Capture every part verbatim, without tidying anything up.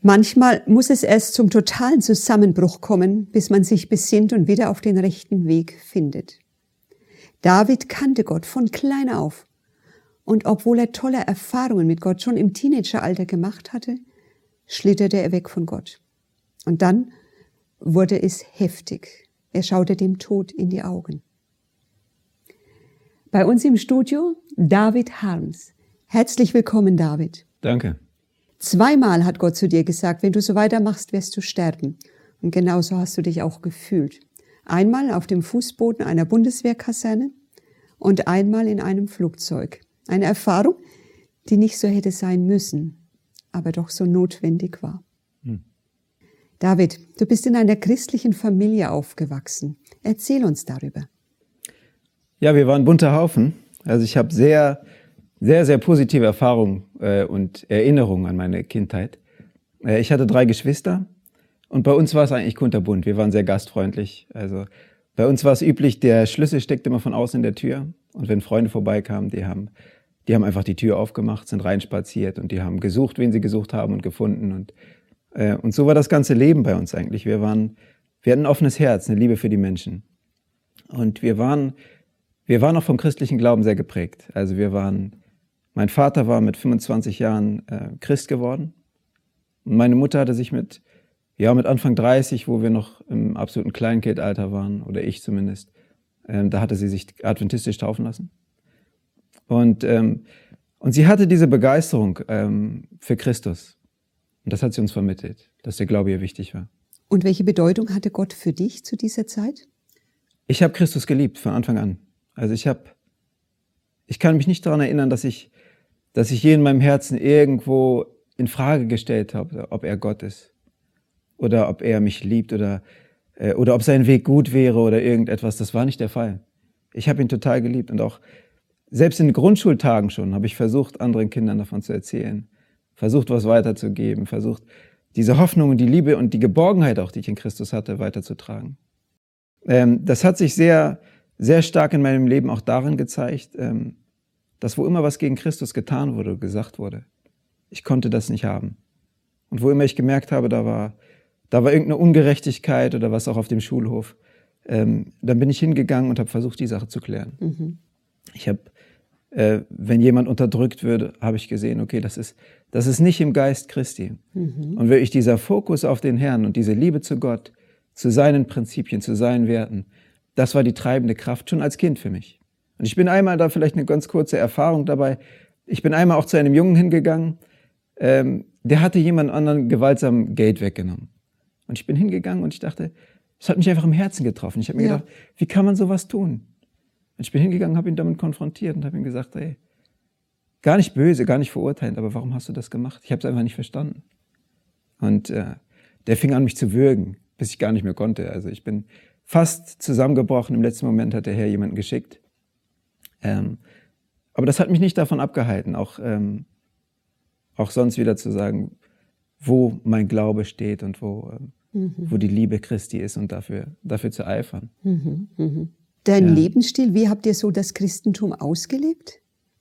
Manchmal muss es erst zum totalen Zusammenbruch kommen, bis man sich besinnt und wieder auf den rechten Weg findet. David kannte Gott von klein auf. Und obwohl er tolle Erfahrungen mit Gott schon im Teenageralter gemacht hatte, schlitterte er weg von Gott. Und dann wurde es heftig. Er schaute dem Tod in die Augen. Bei uns im Studio David Harms. Herzlich willkommen, David. Danke. Zweimal hat Gott zu dir gesagt, wenn du so weitermachst, wirst du sterben. Und genauso hast du dich auch gefühlt. Einmal auf dem Fußboden einer Bundeswehrkaserne und einmal in einem Flugzeug. Eine Erfahrung, die nicht so hätte sein müssen, aber doch so notwendig war. Hm. David, du bist in einer christlichen Familie aufgewachsen. Erzähl uns darüber. Ja, wir waren ein bunter Haufen. Also ich habe sehr, sehr, sehr positive Erfahrungen äh, und Erinnerungen an meine Kindheit. Äh, ich hatte drei Geschwister und bei uns war es eigentlich kunterbunt. Wir waren sehr gastfreundlich. Also bei uns war es üblich, der Schlüssel steckte immer von außen in der Tür. Und wenn Freunde vorbeikamen, die haben, die haben einfach die Tür aufgemacht, sind reinspaziert und die haben gesucht, wen sie gesucht haben und gefunden. Und, äh, und so war das ganze Leben bei uns eigentlich. Wir waren, wir hatten ein offenes Herz, eine Liebe für die Menschen. Und wir waren, wir waren auch vom christlichen Glauben sehr geprägt. Also wir waren, mein Vater war mit fünfundzwanzig Jahren äh, Christ geworden. Und meine Mutter hatte sich mit, ja, mit Anfang dreißig, wo wir noch im absoluten Kleinkindalter waren, oder ich zumindest, ähm, da hatte sie sich adventistisch taufen lassen. Und, ähm, und sie hatte diese Begeisterung ähm, für Christus. Und das hat sie uns vermittelt, dass der Glaube ihr wichtig war. Und welche Bedeutung hatte Gott für dich zu dieser Zeit? Ich habe Christus geliebt von Anfang an. Also ich habe, ich kann mich nicht daran erinnern, dass ich, dass ich je in meinem Herzen irgendwo in Frage gestellt habe, ob er Gott ist oder ob er mich liebt oder äh, oder ob sein Weg gut wäre oder irgendetwas. Das war nicht der Fall. Ich habe ihn total geliebt und auch selbst in Grundschultagen schon habe ich versucht, anderen Kindern davon zu erzählen, versucht, was weiterzugeben, versucht, diese Hoffnung und die Liebe und die Geborgenheit auch, die ich in Christus hatte, weiterzutragen. Ähm, das hat sich sehr sehr stark in meinem Leben auch darin gezeigt, ähm, dass wo immer was gegen Christus getan wurde, gesagt wurde, ich konnte das nicht haben. Und wo immer ich gemerkt habe, da war, da war irgendeine Ungerechtigkeit oder was auch auf dem Schulhof, ähm, dann bin ich hingegangen und habe versucht, die Sache zu klären. Mhm. Ich habe, äh, wenn jemand unterdrückt würde, habe ich gesehen, okay, das ist, das ist nicht im Geist Christi. Mhm. Und wirklich dieser Fokus auf den Herrn und diese Liebe zu Gott, zu seinen Prinzipien, zu seinen Werten, das war die treibende Kraft schon als Kind für mich. Und ich bin einmal, da vielleicht eine ganz kurze Erfahrung dabei, ich bin einmal auch zu einem Jungen hingegangen, ähm, der hatte jemand anderen gewaltsam Geld weggenommen. Und ich bin hingegangen und ich dachte, es hat mich einfach im Herzen getroffen. Ich habe mir ja. gedacht, wie kann man sowas tun? Und ich bin hingegangen, habe ihn damit konfrontiert und habe ihm gesagt, hey, gar nicht böse, gar nicht verurteilend, aber warum hast du das gemacht? Ich habe es einfach nicht verstanden. Und äh, der fing an, mich zu würgen, bis ich gar nicht mehr konnte. Also ich bin fast zusammengebrochen. Im letzten Moment hat der Herr jemanden geschickt. Ähm, aber das hat mich nicht davon abgehalten, auch, ähm, auch sonst wieder zu sagen, wo mein Glaube steht und wo, ähm, mhm. wo die Liebe Christi ist und dafür, dafür zu eifern. Mhm, mhm. Dein ja. Lebensstil, wie habt ihr so das Christentum ausgelebt?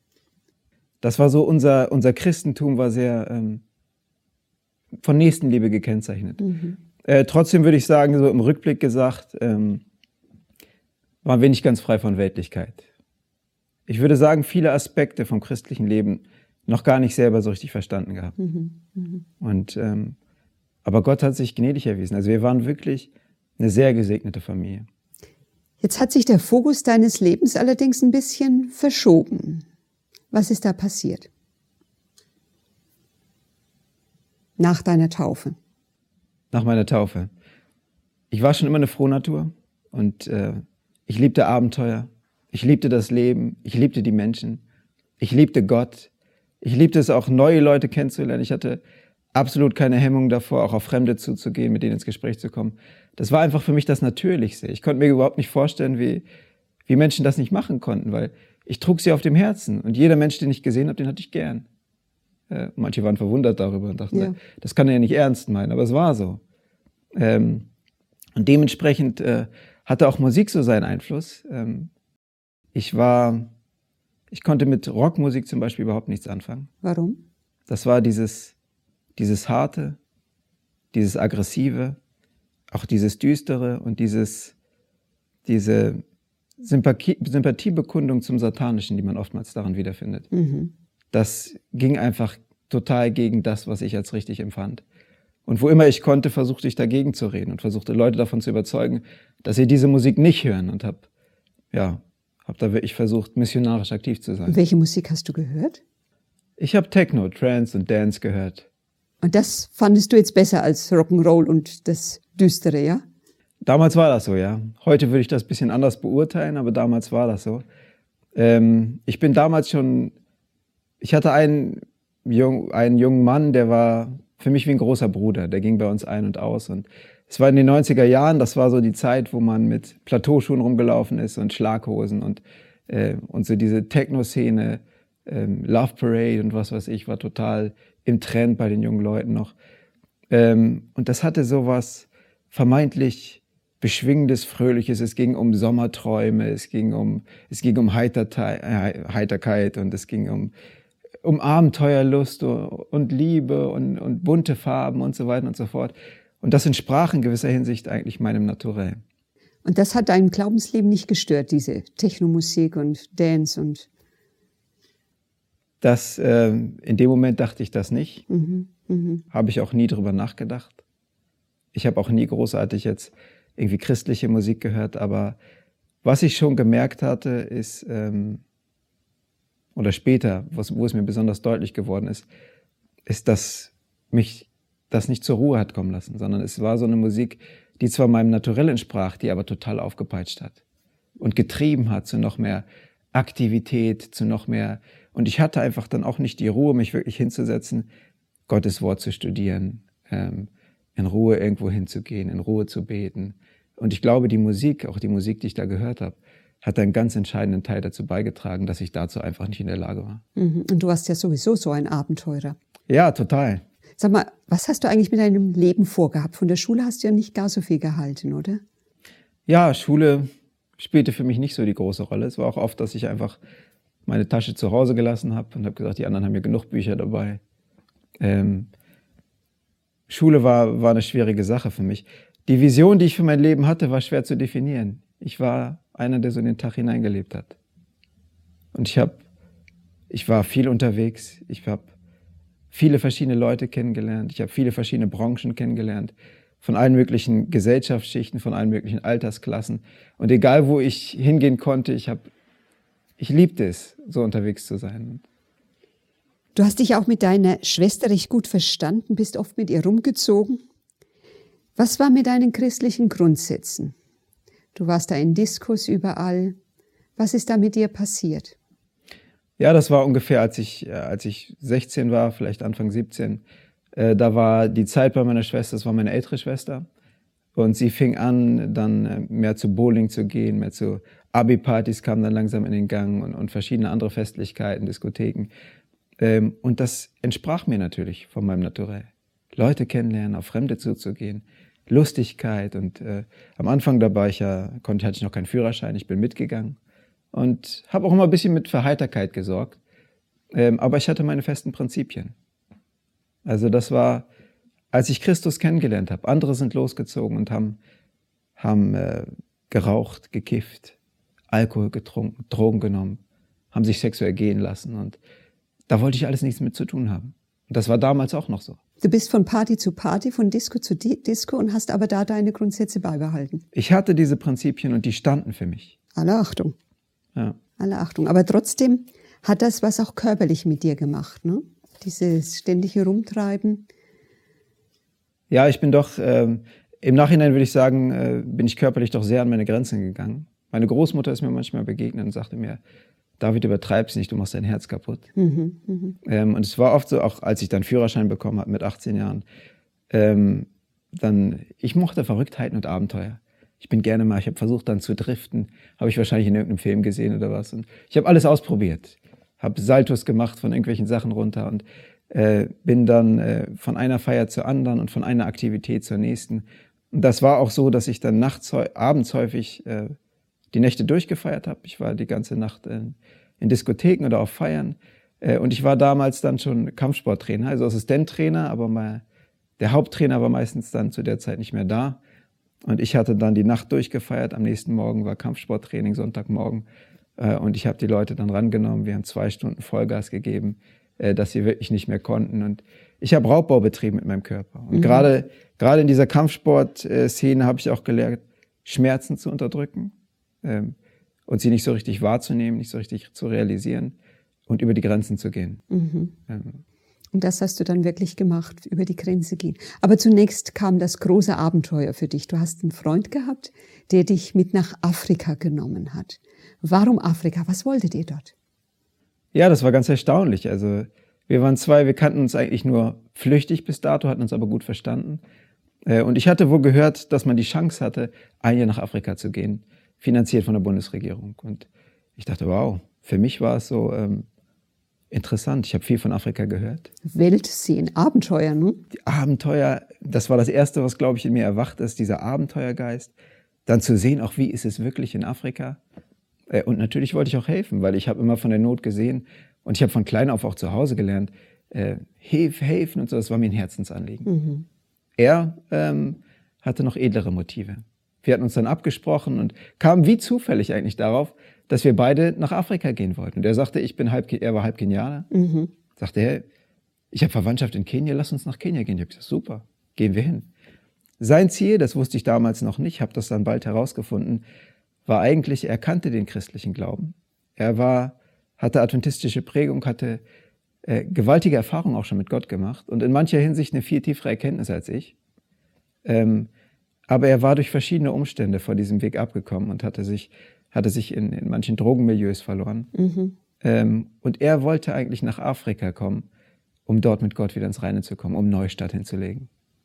Das war so, unser, unser Christentum war sehr ähm, von Nächstenliebe gekennzeichnet. Mhm. Äh, trotzdem würde ich sagen, so im Rückblick gesagt, ähm, waren wir nicht ganz frei von Weltlichkeit. Ich würde sagen, viele Aspekte vom christlichen Leben noch gar nicht selber so richtig verstanden gehabt. Mhm, mh. Und, ähm, aber Gott hat sich gnädig erwiesen. Also wir waren wirklich eine sehr gesegnete Familie. Jetzt hat sich der Fokus deines Lebens allerdings ein bisschen verschoben. Was ist da passiert? Nach deiner Taufe. Nach meiner Taufe. Ich war schon immer eine Frohnatur und äh, ich liebte Abenteuer, ich liebte das Leben, ich liebte die Menschen, ich liebte Gott, ich liebte es auch, neue Leute kennenzulernen. Ich hatte absolut keine Hemmung davor, auch auf Fremde zuzugehen, mit denen ins Gespräch zu kommen. Das war einfach für mich das Natürlichste. Ich konnte mir überhaupt nicht vorstellen, wie, wie Menschen das nicht machen konnten, weil ich trug sie auf dem Herzen und jeder Mensch, den ich gesehen habe, den hatte ich gern. Äh, manche waren verwundert darüber und dachten, ja. das kann er ja nicht ernst meinen, aber es war so. Ähm, und dementsprechend äh, hatte auch Musik so seinen Einfluss. Ähm, ich war, ich konnte mit Rockmusik zum Beispiel überhaupt nichts anfangen. Warum? Das war dieses, dieses Harte, dieses Aggressive, auch dieses Düstere und dieses, diese Sympathie, Sympathiebekundung zum Satanischen, die man oftmals daran wiederfindet. Mhm. Das ging einfach total gegen das, was ich als richtig empfand. Und wo immer ich konnte, versuchte ich dagegen zu reden und versuchte Leute davon zu überzeugen, dass sie diese Musik nicht hören, und habe ja, hab da wirklich versucht, missionarisch aktiv zu sein. Und welche Musik hast du gehört? Ich habe Techno, Trance und Dance gehört. Und das fandest du jetzt besser als Rock'n'Roll und das Düstere, ja? Damals war das so, ja. Heute würde ich das ein bisschen anders beurteilen, aber damals war das so. Ähm, ich bin damals schon, ich hatte einen, jung, einen jungen Mann, der war für mich wie ein großer Bruder. Der ging bei uns ein und aus. Und es war in den neunziger Jahren, das war so die Zeit, wo man mit Plateauschuhen rumgelaufen ist und Schlaghosen und, äh, und so diese Techno-Szene, ähm, Love Parade und was weiß ich, war total im Trend bei den jungen Leuten noch. Ähm, und das hatte sowas vermeintlich Beschwingendes, Fröhliches. Es ging um Sommerträume, es ging um, es ging um Heitertei- äh, Heiterkeit und es ging um, um Abenteuerlust und Liebe und, und bunte Farben und so weiter und so fort. Und das entsprach in gewisser Hinsicht eigentlich meinem Naturell. Und das hat dein Glaubensleben nicht gestört, diese Technomusik und Dance und... Das, äh, in dem Moment dachte ich das nicht. Mhm, mh. Habe ich auch nie drüber nachgedacht. Ich habe auch nie großartig jetzt irgendwie christliche Musik gehört, aber was ich schon gemerkt hatte, ist, ähm, oder später, was, wo es mir besonders deutlich geworden ist, ist, dass mich das nicht zur Ruhe hat kommen lassen, sondern es war so eine Musik, die zwar meinem Naturell entsprach, die aber total aufgepeitscht hat und getrieben hat zu noch mehr Aktivität, zu noch mehr. Und ich hatte einfach dann auch nicht die Ruhe, mich wirklich hinzusetzen, Gottes Wort zu studieren, ähm, in Ruhe irgendwo hinzugehen, in Ruhe zu beten. Und ich glaube, die Musik, auch die Musik, die ich da gehört habe, hat einen ganz entscheidenden Teil dazu beigetragen, dass ich dazu einfach nicht in der Lage war. Mhm. Und du warst ja sowieso so ein Abenteurer. Ja, total. Sag mal, was hast du eigentlich mit deinem Leben vorgehabt? Von der Schule hast du ja nicht gar so viel gehalten, oder? Ja, Schule spielte für mich nicht so die große Rolle. Es war auch oft, dass ich einfach meine Tasche zu Hause gelassen habe und habe gesagt, die anderen haben ja genug Bücher dabei. Ähm, Schule war, war eine schwierige Sache für mich. Die Vision, die ich für mein Leben hatte, war schwer zu definieren. Ich war einer, der so in den Tag hineingelebt hat. Und ich habe, ich war viel unterwegs. Ich habe viele verschiedene Leute kennengelernt. Ich habe viele verschiedene Branchen kennengelernt. Von allen möglichen Gesellschaftsschichten, von allen möglichen Altersklassen. Und egal, wo ich hingehen konnte, ich habe, ich liebte es, so unterwegs zu sein. Du hast dich auch mit deiner Schwester recht gut verstanden, bist oft mit ihr rumgezogen. Was war mit deinen christlichen Grundsätzen? Du warst da in Diskos überall. Was ist da mit dir passiert? Ja, das war ungefähr, als ich, als ich sechzehn war, vielleicht Anfang siebzehn. Äh, da war die Zeit bei meiner Schwester, das war meine ältere Schwester. Und sie fing an, dann mehr zu Bowling zu gehen, mehr zu Abi-Partys kamen dann langsam in den Gang und, und verschiedene andere Festlichkeiten, Diskotheken. Ähm, und das entsprach mir natürlich von meinem Naturell. Leute kennenlernen, auf Fremde zuzugehen, Lustigkeit. Und äh, am Anfang, da war ich ja, konnte, hatte ich noch keinen Führerschein, ich bin mitgegangen. Und habe auch immer ein bisschen mit für Heiterkeit gesorgt. Ähm, aber ich hatte meine festen Prinzipien. Also das war, als ich Christus kennengelernt habe. Andere sind losgezogen und haben, haben äh, geraucht, gekifft, Alkohol getrunken, Drogen genommen, haben sich sexuell gehen lassen. Und da wollte ich alles nichts mit zu tun haben. Und das war damals auch noch so. Du bist von Party zu Party, von Disco zu Disco und hast aber da deine Grundsätze beibehalten. Ich hatte diese Prinzipien und die standen für mich. Alle Achtung. Ja. Alle Achtung. Aber trotzdem hat das was auch körperlich mit dir gemacht, ne? Dieses ständige Rumtreiben. Ja, ich bin doch, ähm, im Nachhinein würde ich sagen, äh, bin ich körperlich doch sehr an meine Grenzen gegangen. Meine Großmutter ist mir manchmal begegnet und sagte mir, David, übertreib's nicht, du machst dein Herz kaputt. Mhm, mh. ähm, und es war oft so, auch als ich dann Führerschein bekommen habe mit achtzehn Jahren, ähm, dann, ich mochte Verrücktheiten und Abenteuer. Ich bin gerne mal, ich habe versucht dann zu driften, habe ich wahrscheinlich in irgendeinem Film gesehen oder was. Und ich habe alles ausprobiert, habe Saltos gemacht von irgendwelchen Sachen runter und äh, bin dann äh, von einer Feier zur anderen und von einer Aktivität zur nächsten. Und das war auch so, dass ich dann nachts, abends häufig äh, die Nächte durchgefeiert habe. Ich war die ganze Nacht in, in Diskotheken oder auf Feiern. Äh, und ich war damals dann schon Kampfsporttrainer, also Assistenttrainer, aber mal der Haupttrainer war meistens dann zu der Zeit nicht mehr da. Und ich hatte dann die Nacht durchgefeiert. Am nächsten Morgen war Kampfsporttraining, Sonntagmorgen. Äh, und ich habe die Leute dann rangenommen. Wir haben zwei Stunden Vollgas gegeben, äh, dass sie wirklich nicht mehr konnten. Und ich habe Raubbau betrieben mit meinem Körper. Und mhm. gerade gerade in dieser Kampfsport-Szene habe ich auch gelernt, Schmerzen zu unterdrücken ähm, und sie nicht so richtig wahrzunehmen, nicht so richtig zu realisieren und über die Grenzen zu gehen. Mhm. Ähm, Und das hast du dann wirklich gemacht, über die Grenze gehen. Aber zunächst kam das große Abenteuer für dich. Du hast einen Freund gehabt, der dich mit nach Afrika genommen hat. Warum Afrika? Was wolltet ihr dort? Ja, das war ganz erstaunlich. Also wir waren zwei, wir kannten uns eigentlich nur flüchtig bis dato, hatten uns aber gut verstanden. Und ich hatte wohl gehört, dass man die Chance hatte, ein Jahr nach Afrika zu gehen, finanziert von der Bundesregierung. Und ich dachte, wow, für mich war es so ähm, interessant. Ich habe viel von Afrika gehört. Welt sehen, Abenteuer, ne? Die Abenteuer, das war das Erste, was, glaube ich, in mir erwacht ist, dieser Abenteuergeist. Dann zu sehen, auch wie ist es wirklich in Afrika. Und natürlich wollte ich auch helfen, weil ich habe immer von der Not gesehen und ich habe von klein auf auch zu Hause gelernt, äh, hilf, helfen und so, das war mir ein Herzensanliegen. Mhm. Er ähm, hatte noch edlere Motive. Wir hatten uns dann abgesprochen und kamen wie zufällig eigentlich darauf, dass wir beide nach Afrika gehen wollten. Und er sagte, ich bin halb, er war halb Kenianer. Mhm. Sagte er, ich habe Verwandtschaft in Kenia, lass uns nach Kenia gehen. Ich habe gesagt, super, gehen wir hin. Sein Ziel, das wusste ich damals noch nicht, habe das dann bald herausgefunden, war eigentlich, er kannte den christlichen Glauben. Er war, hatte adventistische Prägung, hatte äh, gewaltige Erfahrungen auch schon mit Gott gemacht und in mancher Hinsicht eine viel tiefere Erkenntnis als ich. Ähm, aber er war durch verschiedene Umstände von diesem Weg abgekommen und hatte sich, hatte sich in, in manchen Drogenmilieus verloren. Mhm. Ähm, und er wollte eigentlich nach Afrika kommen, um dort mit Gott wieder ins Reine zu kommen, um Neustart hinzulegen.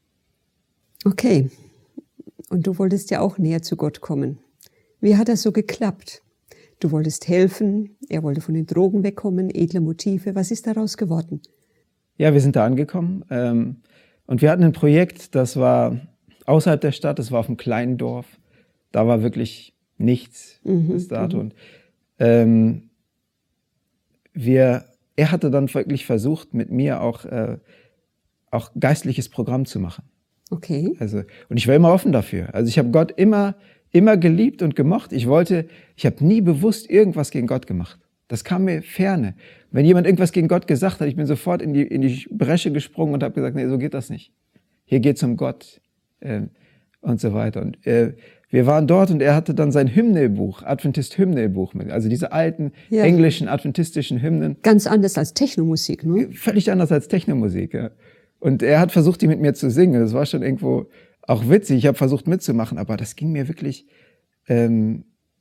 Okay. Und du wolltest ja auch näher zu Gott kommen. Wie hat das so geklappt? Du wolltest helfen, er wollte von den Drogen wegkommen, edle Motive. Was ist daraus geworden? Ja, wir sind da angekommen ähm, und wir hatten ein Projekt, das war außerhalb der Stadt, das war auf einem kleinen Dorf. Da war wirklich nichts mhm, bis dato. Und, ähm, wir, er hatte dann wirklich versucht, mit mir auch, äh, auch geistliches Programm zu machen. Okay. Also, und ich war immer offen dafür. Also ich habe Gott immer immer geliebt und gemocht. Ich wollte, ich habe nie bewusst irgendwas gegen Gott gemacht. Das kam mir ferne. Wenn jemand irgendwas gegen Gott gesagt hat, ich bin sofort in die, in die Bresche gesprungen und habe gesagt, nee, so geht das nicht. Hier geht's um Gott äh, und so weiter. Und äh, wir waren dort und er hatte dann sein Hymnelbuch, Adventist-Hymnelbuch mit, also diese alten ja. englischen adventistischen Hymnen. Ganz anders als Technomusik, ne? Völlig anders als Technomusik, ja. Und er hat versucht, die mit mir zu singen. Das war schon irgendwo auch witzig, ich habe versucht mitzumachen, aber das ging mir wirklich, ähm,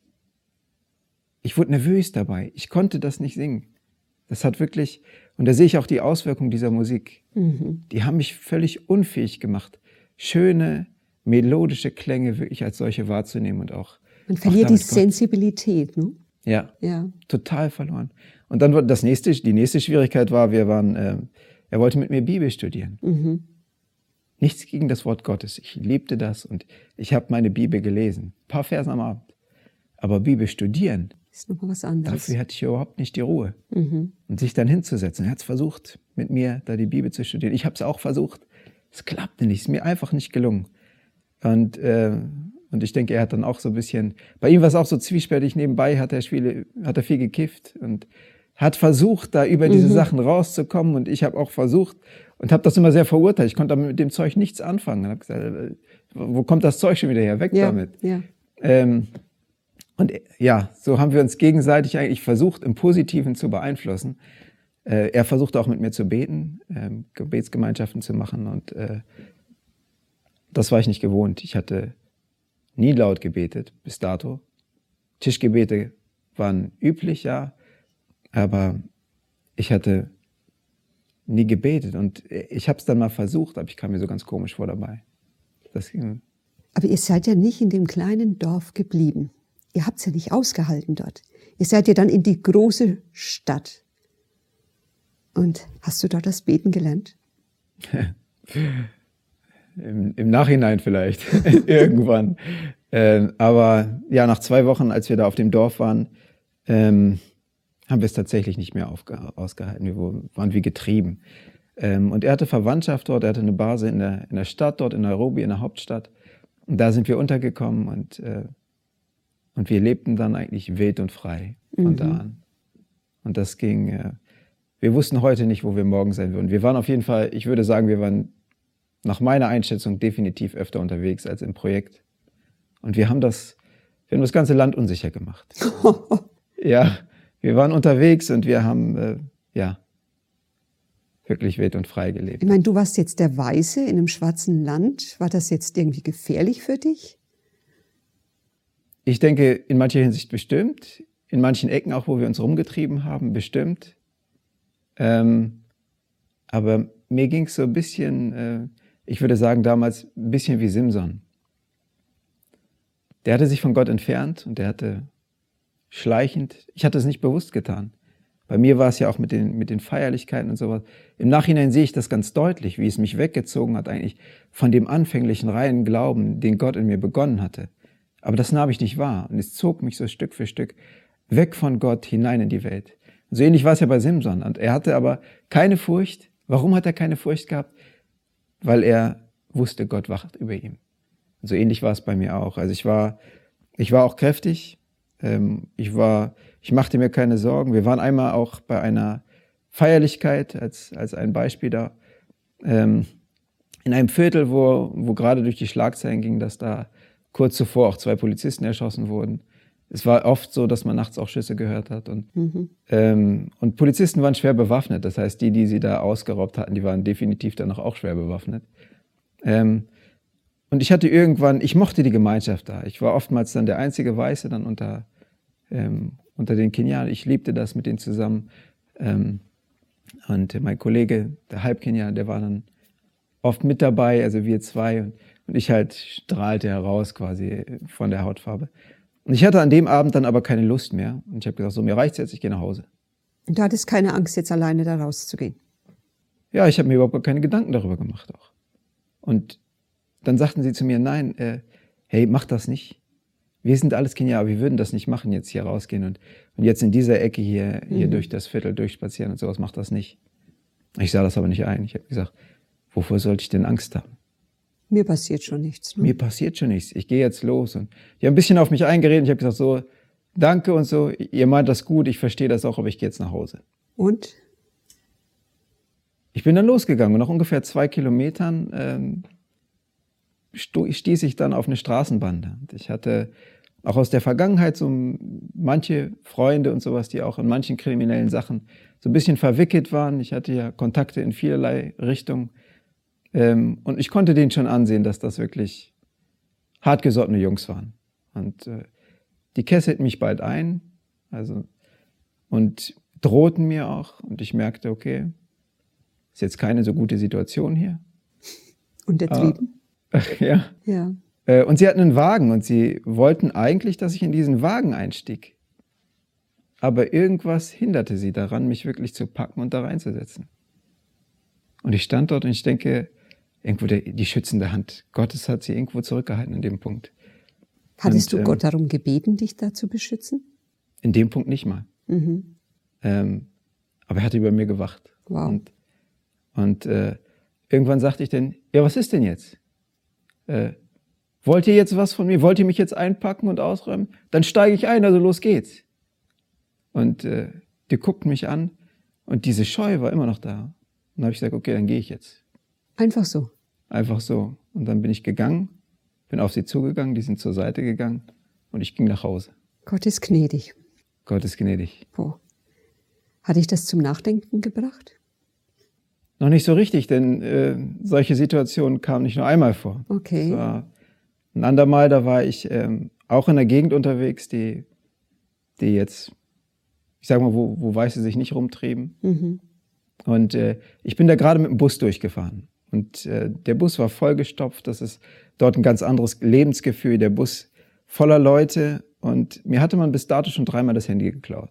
ich wurde nervös dabei. Ich konnte das nicht singen. Das hat wirklich, und da sehe ich auch die Auswirkungen dieser Musik. Mhm. Die haben mich völlig unfähig gemacht, schöne, melodische Klänge wirklich als solche wahrzunehmen und auch. Man verliert die Sensibilität, ne? Ja, ja, total verloren. Und dann wurde das nächste, die nächste Schwierigkeit war, wir waren, äh, er wollte mit mir Bibel studieren. Mhm. Nichts gegen das Wort Gottes. Ich liebte das und ich habe meine Bibel gelesen. Ein paar Versen am Abend. Aber Bibel studieren, ist noch mal was anderes. Dafür hatte ich überhaupt nicht die Ruhe. Mhm. Und sich dann hinzusetzen. Er hat es versucht, mit mir da die Bibel zu studieren. Ich habe es auch versucht. Es klappte nicht. Es ist mir einfach nicht gelungen. Und, äh, und ich denke, er hat dann auch so ein bisschen, bei ihm war es auch so zwiespältig. Nebenbei hat er, viele, hat er viel gekifft und hat versucht, da über diese mhm. Sachen rauszukommen. Und ich habe auch versucht, und habe das immer sehr verurteilt. Ich konnte mit dem Zeug nichts anfangen. Und habe gesagt, wo kommt das Zeug schon wieder her? Weg ja, damit. Ja. Ähm, und ja, so haben wir uns gegenseitig eigentlich versucht, im Positiven zu beeinflussen. Äh, er versuchte auch mit mir zu beten, äh, Gebetsgemeinschaften zu machen. Und äh, das war ich nicht gewohnt. Ich hatte nie laut gebetet bis dato. Tischgebete waren üblich, ja. Aber ich hatte nie gebetet und ich habe es dann mal versucht, aber ich kam mir so ganz komisch vor dabei. Das ging. Aber ihr seid ja nicht in dem kleinen Dorf geblieben. Ihr habt es ja nicht ausgehalten dort. Ihr seid ja dann in die große Stadt. Und hast du dort das Beten gelernt? Im, Im Nachhinein vielleicht, irgendwann. Ähm, aber ja, nach zwei Wochen, als wir da auf dem Dorf waren, ähm, haben wir es tatsächlich nicht mehr aufge- ausgehalten. Wir waren wie getrieben. Ähm, und er hatte Verwandtschaft dort, er hatte eine Basis in der, in der Stadt dort, in Nairobi, in der Hauptstadt. Und da sind wir untergekommen und, äh, und wir lebten dann eigentlich wild und frei von mhm. da an. Und das ging, äh, wir wussten heute nicht, wo wir morgen sein würden. Wir waren auf jeden Fall, ich würde sagen, wir waren nach meiner Einschätzung definitiv öfter unterwegs als im Projekt. Und wir haben das, wir haben das ganze Land unsicher gemacht. Ja, wir waren unterwegs und wir haben, äh, ja, wirklich wild und frei gelebt. Ich meine, du warst jetzt der Weise in einem schwarzen Land. War das jetzt irgendwie gefährlich für dich? Ich denke, in mancher Hinsicht bestimmt. In manchen Ecken auch, wo wir uns rumgetrieben haben, bestimmt. Ähm, aber mir ging es so ein bisschen, äh, ich würde sagen damals, ein bisschen wie Simson. Der hatte sich von Gott entfernt und der hatte schleichend, ich hatte es nicht bewusst getan. Bei mir war es ja auch mit den, mit den Feierlichkeiten und sowas. Im Nachhinein sehe ich das ganz deutlich, wie es mich weggezogen hat eigentlich von dem anfänglichen reinen Glauben, den Gott in mir begonnen hatte. Aber das nahm ich nicht wahr und es zog mich so Stück für Stück weg von Gott hinein in die Welt. Und so ähnlich war es ja bei Simson. Und er hatte aber keine Furcht. Warum hat er keine Furcht gehabt? Weil er wusste, Gott wacht über ihm. Und so ähnlich war es bei mir auch. Also ich war, ich war auch kräftig. Ähm, ich war, ich machte mir keine Sorgen. Wir waren einmal auch bei einer Feierlichkeit, als, als ein Beispiel da, ähm, in einem Viertel, wo, wo gerade durch die Schlagzeilen ging, dass da kurz zuvor auch zwei Polizisten erschossen wurden. Es war oft so, dass man nachts auch Schüsse gehört hat. Und, mhm. ähm, und Polizisten waren schwer bewaffnet. Das heißt, die, die sie da ausgeraubt hatten, die waren definitiv danach auch schwer bewaffnet. Ähm, und ich hatte irgendwann, ich mochte die Gemeinschaft da. Ich war oftmals dann der einzige Weiße dann unter, ähm, unter den Kenianern. Ich liebte das mit denen zusammen. Ähm, und mein Kollege, der Halbkenianer, der war dann oft mit dabei, also wir zwei. Und, und ich halt strahlte heraus quasi von der Hautfarbe. Und ich hatte an dem Abend dann aber keine Lust mehr. Und ich habe gesagt, so, mir reicht's jetzt, ich gehe nach Hause. Und du hattest keine Angst, jetzt alleine da rauszugehen? Ja, ich habe mir überhaupt gar keine Gedanken darüber gemacht auch. Und dann sagten sie zu mir, nein, äh, hey, mach das nicht. Wir sind alles Kenianer, wir würden das nicht machen, jetzt hier rausgehen und, und jetzt in dieser Ecke hier, hier mhm. durch das Viertel durchspazieren und sowas, mach das nicht. Ich sah das aber nicht ein. Ich habe gesagt, wovor sollte ich denn Angst haben? Mir passiert schon nichts. Ne? Mir passiert schon nichts. Ich gehe jetzt los. Und die haben ein bisschen auf mich eingeredet. Ich habe gesagt, so, danke und so. Ihr meint das gut, ich verstehe das auch, aber ich gehe jetzt nach Hause. Und? Ich bin dann losgegangen und nach ungefähr zwei Kilometern ähm, stieß ich dann auf eine Straßenbande. Und ich hatte auch aus der Vergangenheit so manche Freunde und sowas, die auch in manchen kriminellen Sachen so ein bisschen verwickelt waren. Ich hatte ja Kontakte in vielerlei Richtungen. Ähm, und ich konnte denen schon ansehen, dass das wirklich hartgesottene Jungs waren. Und äh, die kesselten mich bald ein, also und drohten mir auch. Und ich merkte, okay, ist jetzt keine so gute Situation hier. Und der Trieben? Äh, ja. Ja. Äh, und sie hatten einen Wagen und sie wollten eigentlich, dass ich in diesen Wagen einstieg. Aber irgendwas hinderte sie daran, mich wirklich zu packen und da reinzusetzen. Und ich stand dort und ich denke, irgendwo der, die schützende Hand Gottes hat sie irgendwo zurückgehalten in dem Punkt. Hattest und, du Gott ähm, darum gebeten, dich da zu beschützen? In dem Punkt nicht mal. Mhm. Ähm, aber er hatte über mir gewacht. Wow. Und, und äh, irgendwann sagte ich dann, ja, was ist denn jetzt? Äh, wollt ihr jetzt was von mir? Wollt ihr mich jetzt einpacken und ausräumen? Dann steige ich ein, also los geht's. Und äh, die guckten mich an und diese Scheu war immer noch da. Und dann habe ich gesagt, okay, dann gehe ich jetzt. Einfach so? Einfach so. Und dann bin ich gegangen, bin auf sie zugegangen, die sind zur Seite gegangen und ich ging nach Hause. Gott ist gnädig. Gott ist gnädig. Oh. Hat dich das zum Nachdenken gebracht? Noch nicht so richtig, denn äh, solche Situationen kamen nicht nur einmal vor. Okay. Es war ein andermal, da war ich ähm, auch in der Gegend unterwegs, die, die jetzt, ich sag mal, wo, wo Weiße sich nicht rumtrieben. Mhm. Und äh, ich bin da gerade mit dem Bus durchgefahren. Und äh, der Bus war vollgestopft, das ist dort ein ganz anderes Lebensgefühl, der Bus voller Leute. Und mir hatte man bis dato schon dreimal das Handy geklaut.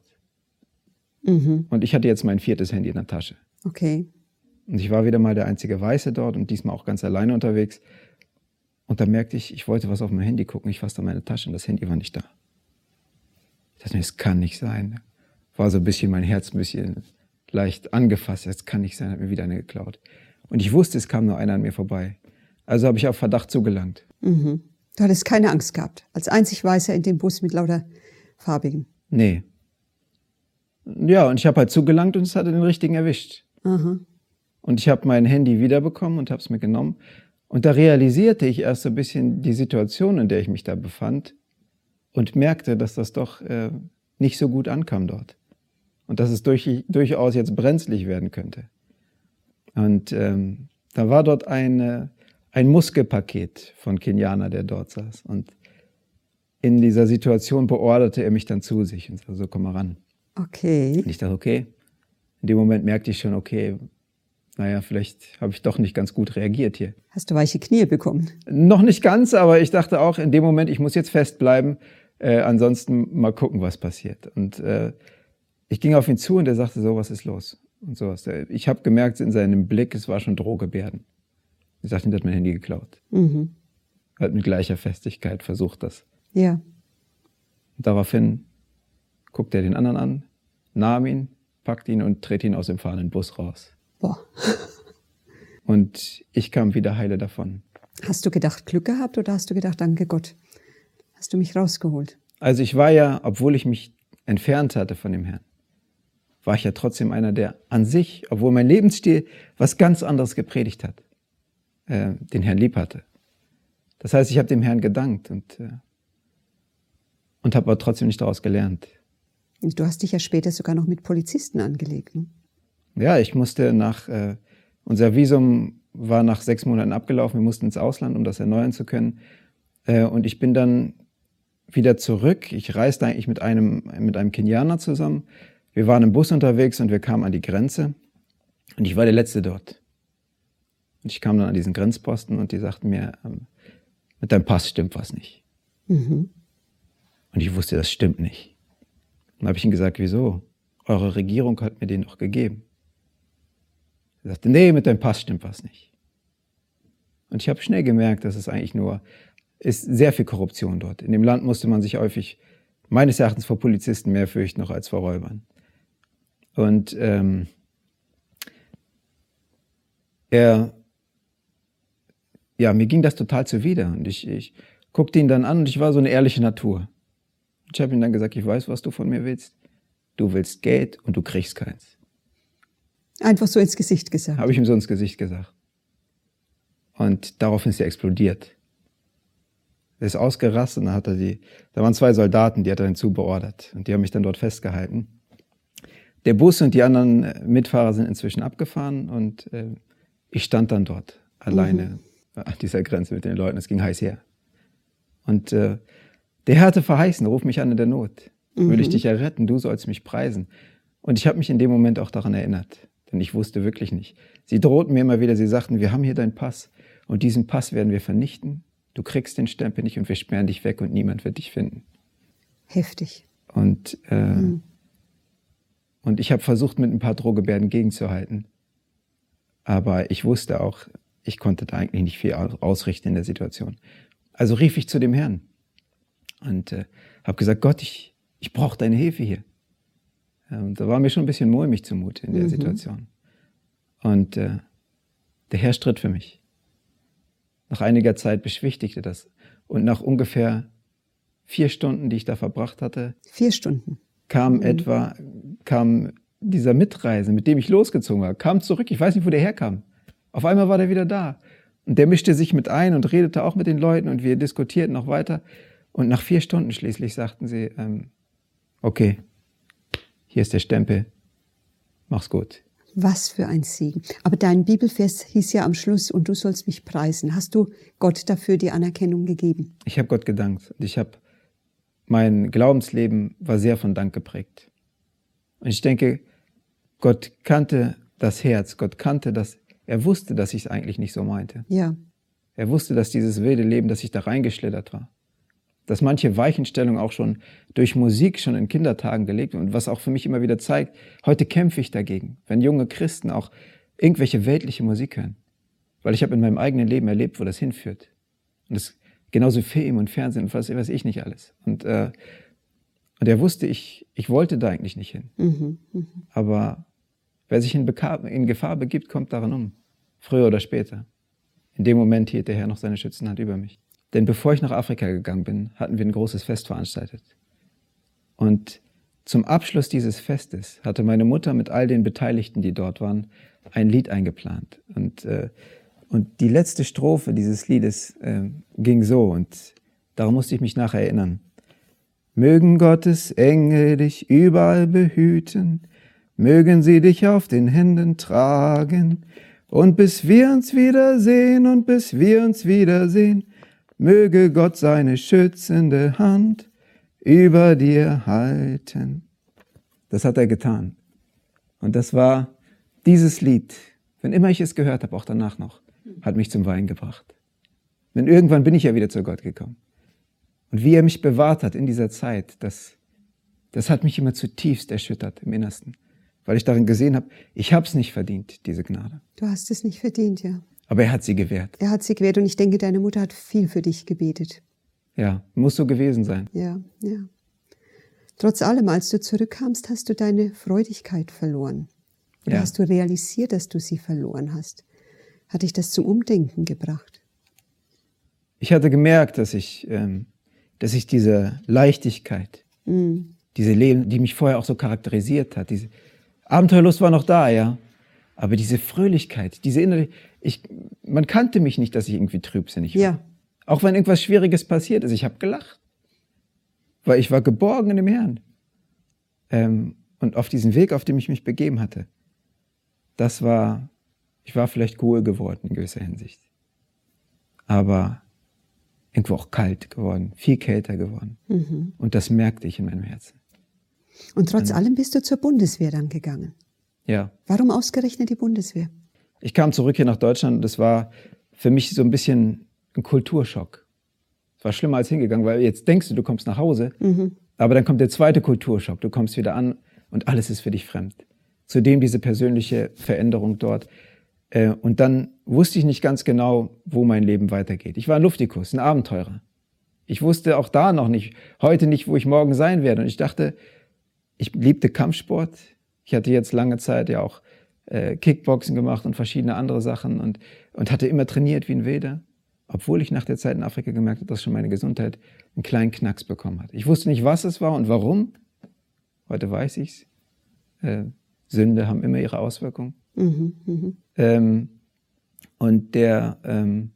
Mhm. Und ich hatte jetzt mein viertes Handy in der Tasche. Okay. Und ich war wieder mal der einzige Weiße dort und diesmal auch ganz alleine unterwegs. Und da merkte ich, ich wollte was auf mein Handy gucken. Ich fasste meine Tasche und das Handy war nicht da. Ich dachte mir, es kann nicht sein. War so ein bisschen mein Herz ein bisschen leicht angefasst. Jetzt kann nicht sein, hat mir wieder eine geklaut. Und ich wusste, es kam nur einer an mir vorbei. Also habe ich auf Verdacht zugelangt. Mhm. Du hattest keine Angst gehabt. Als einzig Weißer in dem Bus mit lauter Farbigen. Nee. Ja, und ich habe halt zugelangt und es hatte den richtigen erwischt. Aha. Und ich habe mein Handy wiederbekommen und habe es mir genommen. Und da realisierte ich erst so ein bisschen die Situation, in der ich mich da befand. Und merkte, dass das doch äh, nicht so gut ankam dort. Und dass es durch, durchaus jetzt brenzlig werden könnte. Und ähm, da war dort eine, ein Muskelpaket von Kenianer, der dort saß. Und in dieser Situation beorderte er mich dann zu sich und sagte, so komm mal ran. Okay. Und ich dachte, okay. In dem Moment merkte ich schon, okay, naja, vielleicht habe ich doch nicht ganz gut reagiert hier. Hast du weiche Knie bekommen? Noch nicht ganz, aber ich dachte auch in dem Moment, ich muss jetzt festbleiben, äh, ansonsten mal gucken, was passiert. Und äh, ich ging auf ihn zu und er sagte, so, was ist los? Und sowas. Ich habe gemerkt in seinem Blick, es war schon Drohgebärden. Ich sagte, er hat mein Handy geklaut. Mhm. Er hat mit gleicher Festigkeit versucht das. Ja. Und daraufhin guckte er den anderen an, nahm ihn, packte ihn und drehte ihn aus dem fahrenden Bus raus. Boah. Und ich kam wieder heile davon. Hast du gedacht, Glück gehabt oder hast du gedacht, danke Gott, hast du mich rausgeholt? Also ich war ja, obwohl ich mich entfernt hatte von dem Herrn, war ich ja trotzdem einer, der an sich, obwohl mein Lebensstil was ganz anderes gepredigt hat, äh, den Herrn lieb hatte. Das heißt, ich habe dem Herrn gedankt und, äh, und habe aber trotzdem nicht daraus gelernt. Und du hast dich ja später sogar noch mit Polizisten angelegt, ne? Ja, ich musste nach, äh, unser Visum war nach sechs Monaten abgelaufen, wir mussten ins Ausland, um das erneuern zu können. Äh, und ich bin dann wieder zurück. Ich reiste eigentlich mit einem, mit einem Kenianer zusammen. Wir waren im Bus unterwegs und wir kamen an die Grenze. Und ich war der Letzte dort. Und ich kam dann an diesen Grenzposten und die sagten mir, ähm, mit deinem Pass stimmt was nicht. Mhm. Und ich wusste, das stimmt nicht. Dann habe ich ihnen gesagt, wieso? Eure Regierung hat mir den doch gegeben. Er sagte, nee, mit deinem Pass stimmt was nicht. Und ich habe schnell gemerkt, dass es eigentlich nur, ist sehr viel Korruption dort. In dem Land musste man sich häufig, meines Erachtens, vor Polizisten mehr fürchten noch als vor Räubern. Und ähm, er, ja, mir ging das total zuwider. Und ich, ich guckte ihn dann an und ich war so eine ehrliche Natur. Ich habe ihm dann gesagt, ich weiß, was du von mir willst. Du willst Geld und du kriegst keins. Einfach so ins Gesicht gesagt. Habe ich ihm so ins Gesicht gesagt. Und daraufhin ist er explodiert. Er ist ausgerastet und dann hat er die, da waren zwei Soldaten, die hat er hinzu beordert. Und die haben mich dann dort festgehalten. Der Bus und die anderen Mitfahrer sind inzwischen abgefahren und äh, ich stand dann dort alleine mhm. an dieser Grenze mit den Leuten. Es ging heiß her. Und äh, der Herr hatte verheißen, ruf mich an in der Not. Mhm. Würde ich dich erretten, du sollst mich preisen. Und ich habe mich in dem Moment auch daran erinnert. Denn ich wusste wirklich nicht. Sie drohten mir immer wieder, sie sagten, wir haben hier deinen Pass und diesen Pass werden wir vernichten. Du kriegst den Stempel nicht und wir sperren dich weg und niemand wird dich finden. Heftig. Und, äh, mhm. und ich habe versucht, mit ein paar Drohgebärden gegenzuhalten. Aber ich wusste auch, ich konnte da eigentlich nicht viel ausrichten in der Situation. Also rief ich zu dem Herrn und äh, habe gesagt, Gott, ich, ich brauche deine Hilfe hier. Und da war mir schon ein bisschen mulmig zumute in der mhm. Situation. Und äh, der Herr stritt für mich. Nach einiger Zeit beschwichtigte das. Und nach ungefähr vier Stunden, die ich da verbracht hatte, vier Stunden, kam mhm. etwa, kam dieser Mitreisende, mit dem ich losgezogen war, kam zurück. Ich weiß nicht, wo der herkam. Auf einmal war der wieder da. Und der mischte sich mit ein und redete auch mit den Leuten und wir diskutierten noch weiter. Und nach vier Stunden schließlich sagten sie, ähm, okay, hier ist der Stempel, mach's gut. Was für ein Segen. Aber dein Bibelvers hieß ja am Schluss, und du sollst mich preisen. Hast du Gott dafür die Anerkennung gegeben? Ich habe Gott gedankt. Und ich habe, mein Glaubensleben war sehr von Dank geprägt. Und ich denke, Gott kannte das Herz, Gott kannte das, er wusste, dass ich es eigentlich nicht so meinte. Ja. Er wusste, dass dieses wilde Leben, dass ich da reingeschlittert war. Dass manche Weichenstellungen auch schon durch Musik schon in Kindertagen gelegt und was auch für mich immer wieder zeigt, heute kämpfe ich dagegen, wenn junge Christen auch irgendwelche weltliche Musik hören. Weil ich habe in meinem eigenen Leben erlebt, wo das hinführt. Und das genauso Film und Fernsehen und was weiß ich nicht alles. Und, äh, und er wusste, ich, ich wollte da eigentlich nicht hin. Mhm, mh. Aber Wer sich in, Beka- in Gefahr begibt, kommt daran um. Früher oder später. In dem Moment hielt der Herr noch seine Schützenhand über mich. Denn bevor ich nach Afrika gegangen bin, hatten wir ein großes Fest veranstaltet. Und zum Abschluss dieses Festes hatte meine Mutter mit all den Beteiligten, die dort waren, ein Lied eingeplant. Und, äh, und die letzte Strophe dieses Liedes äh, ging so, und daran musste ich mich nachher erinnern. Mögen Gottes Engel dich überall behüten, mögen sie dich auf den Händen tragen, und bis wir uns wiedersehen, und bis wir uns wiedersehen, möge Gott seine schützende Hand über dir halten. Das hat er getan. Und das war dieses Lied, wenn immer ich es gehört habe, auch danach noch, hat mich zum Weinen gebracht. Denn irgendwann bin ich ja wieder zu Gott gekommen. Und wie er mich bewahrt hat in dieser Zeit, das, das hat mich immer zutiefst erschüttert im Innersten. Weil ich darin gesehen habe, ich habe es nicht verdient, diese Gnade. Du hast es nicht verdient, ja. Aber er hat sie gewährt. Er hat sie gewährt, und ich denke, deine Mutter hat viel für dich gebetet. Ja, muss so gewesen sein. Ja, ja. Trotz allem, als du zurückkamst, hast du deine Freudigkeit verloren. Oder Ja. hast du realisiert, dass du sie verloren hast? Hat dich das zum Umdenken gebracht? Ich hatte gemerkt, dass ich, ähm, dass ich diese Leichtigkeit, Mm. diese Leben, die mich vorher auch so charakterisiert hat, diese Abenteuerlust war noch da, ja, aber diese Fröhlichkeit, diese innere, ich, man kannte mich nicht, dass ich irgendwie trübsinnig war. Ja. Auch wenn irgendwas Schwieriges passiert ist, ich habe gelacht, weil ich war geborgen in dem Herrn. Ähm, und auf diesen Weg, auf dem ich mich begeben hatte, das war, ich war vielleicht cool geworden in gewisser Hinsicht, aber irgendwo auch kalt geworden, viel kälter geworden. Mhm. Und das merkte ich in meinem Herzen. Und trotz allem bist du zur Bundeswehr dann gegangen. Ja. Warum ausgerechnet die Bundeswehr? Ich kam zurück hier nach Deutschland, und das war für mich so ein bisschen ein Kulturschock. Es war schlimmer als hingegangen, weil jetzt denkst du, du kommst nach Hause, Mhm. aber dann kommt der zweite Kulturschock. Du kommst wieder an und alles ist für dich fremd. Zudem diese persönliche Veränderung dort. Äh, Und dann wusste ich nicht ganz genau, wo mein Leben weitergeht. Ich war ein Luftikus, ein Abenteurer. Ich wusste auch da noch nicht, heute nicht, wo ich morgen sein werde. Und ich dachte, ich liebte Kampfsport. Ich hatte jetzt lange Zeit ja auch äh, Kickboxen gemacht und verschiedene andere Sachen und, und hatte immer trainiert wie ein Wilder. Obwohl ich nach der Zeit in Afrika gemerkt habe, dass schon meine Gesundheit einen kleinen Knacks bekommen hat. Ich wusste nicht, was es war und warum. Heute weiß ich's. Äh, Sünde haben immer ihre Auswirkungen. Mhm. Mhm. Ähm, und der ähm,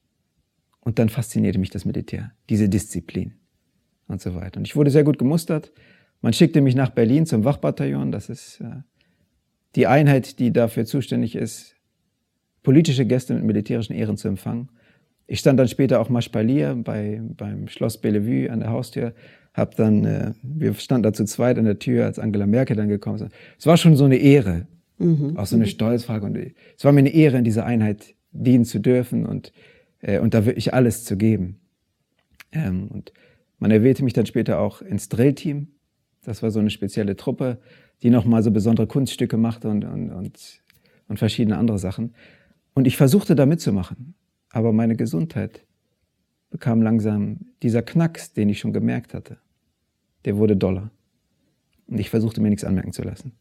und dann faszinierte mich das Militär, diese Disziplin und so weiter. Und ich wurde sehr gut gemustert. Man schickte mich nach Berlin zum Wachbataillon. Das ist äh, die Einheit, die dafür zuständig ist, politische Gäste mit militärischen Ehren zu empfangen. Ich stand dann später auch Maschpalier bei beim Schloss Bellevue an der Haustür. Hab dann, äh, wir standen da zu zweit an der Tür, als Angela Merkel dann gekommen ist. Es war schon so eine Ehre, Mhm. auch so eine Stolzfrage. Und es war mir eine Ehre, in dieser Einheit dienen zu dürfen und äh, und da wirklich alles zu geben. Ähm, und man erwählte mich dann später auch ins Drillteam. Das war so eine spezielle Truppe, die nochmal so besondere Kunststücke machte und, und, und, und verschiedene andere Sachen. Und ich versuchte da mitzumachen. Aber meine Gesundheit bekam langsam dieser Knacks, den ich schon gemerkt hatte. Der wurde doller. Und ich versuchte mir nichts anmerken zu lassen.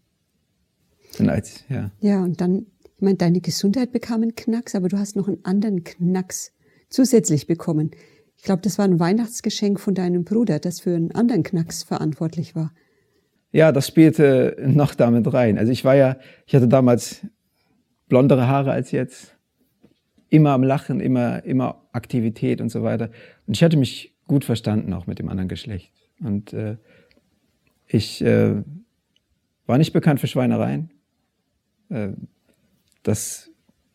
Und als, ja. Ja, und dann, ich meine, deine Gesundheit bekam einen Knacks, aber du hast noch einen anderen Knacks zusätzlich bekommen. Ich glaube, das war ein Weihnachtsgeschenk von deinem Bruder, das für einen anderen Knacks verantwortlich war. Ja, das spielte noch damit rein. Also ich war ja, ich hatte damals blondere Haare als jetzt. Immer am Lachen, immer, immer Aktivität und so weiter. Und ich hatte mich gut verstanden, auch mit dem anderen Geschlecht. Und äh, ich äh, war nicht bekannt für Schweinereien. Äh, das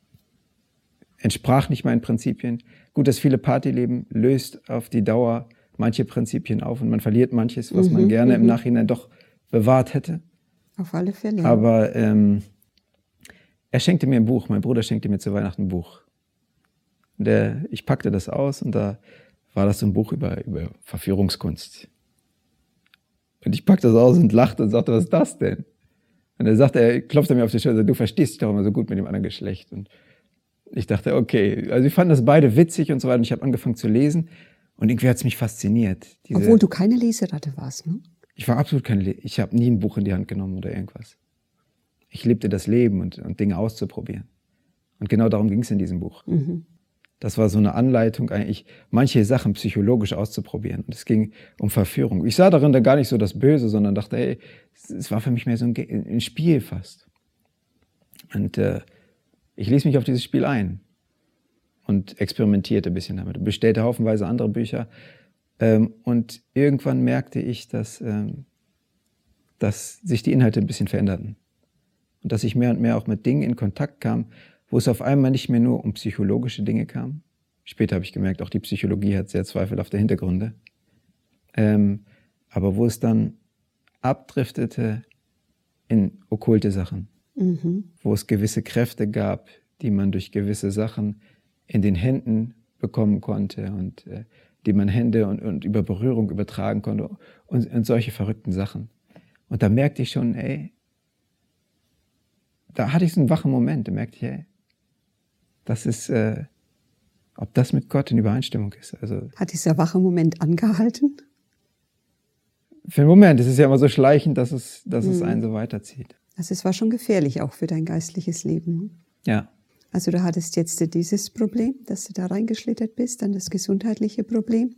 entsprach nicht meinen Prinzipien. Gut, das viele Partyleben löst auf die Dauer manche Prinzipien auf und man verliert manches, was man Mhm, gerne im mhm. Nachhinein doch bewahrt hätte. Auf alle Fälle. Aber ähm, er schenkte mir ein Buch, mein Bruder schenkte mir zu Weihnachten ein Buch. Und der, ich packte das aus und da war das so ein Buch über, über Verführungskunst. Und ich packte das aus und lachte und sagte, was ist das denn? Und er sagte, er klopfte mir auf die Schulter, du verstehst dich doch immer so gut mit dem anderen Geschlecht. Und ich dachte, okay, also ich fand das beide witzig und so weiter. Und ich habe angefangen zu lesen und irgendwie hat es mich fasziniert. Diese, Obwohl du keine Leseratte warst, ne? Ich war absolut kein Le Ich habe nie ein Buch in die Hand genommen oder irgendwas. Ich liebte das Leben und, und Dinge auszuprobieren. Und genau darum ging es in diesem Buch. Mhm. Das war so eine Anleitung, eigentlich manche Sachen psychologisch auszuprobieren. Und es ging um Verführung. Ich sah darin dann gar nicht so das Böse, sondern dachte, ey, es war für mich mehr so ein, ein Spiel fast. Und äh, ich ließ mich auf dieses Spiel ein und experimentierte ein bisschen damit. Bestellte haufenweise andere Bücher. Ähm, und irgendwann merkte ich, dass, ähm, dass sich die Inhalte ein bisschen veränderten. Und dass ich mehr und mehr auch mit Dingen in Kontakt kam, wo es auf einmal nicht mehr nur um psychologische Dinge kam. Später habe ich gemerkt, auch die Psychologie hat sehr zweifelhafte Hintergründe. Ähm, aber wo es dann abdriftete in okkulte Sachen. Mhm. Wo es gewisse Kräfte gab, die man durch gewisse Sachen in den Händen bekommen konnte und äh, die man Hände und, und über Berührung übertragen konnte und, und solche verrückten Sachen. Und da merkte ich schon, ey, da hatte ich so einen wachen Moment, da merkte ich, ey, das ist, äh, ob das mit Gott in Übereinstimmung ist. Also, hat dieser wache Moment angehalten? Für einen Moment, es ist ja immer so schleichend, dass es, dass mhm. es einen so weiterzieht. Also es war schon gefährlich auch für dein geistliches Leben. Ja. Also du hattest jetzt dieses Problem, dass du da reingeschlittert bist, dann das gesundheitliche Problem.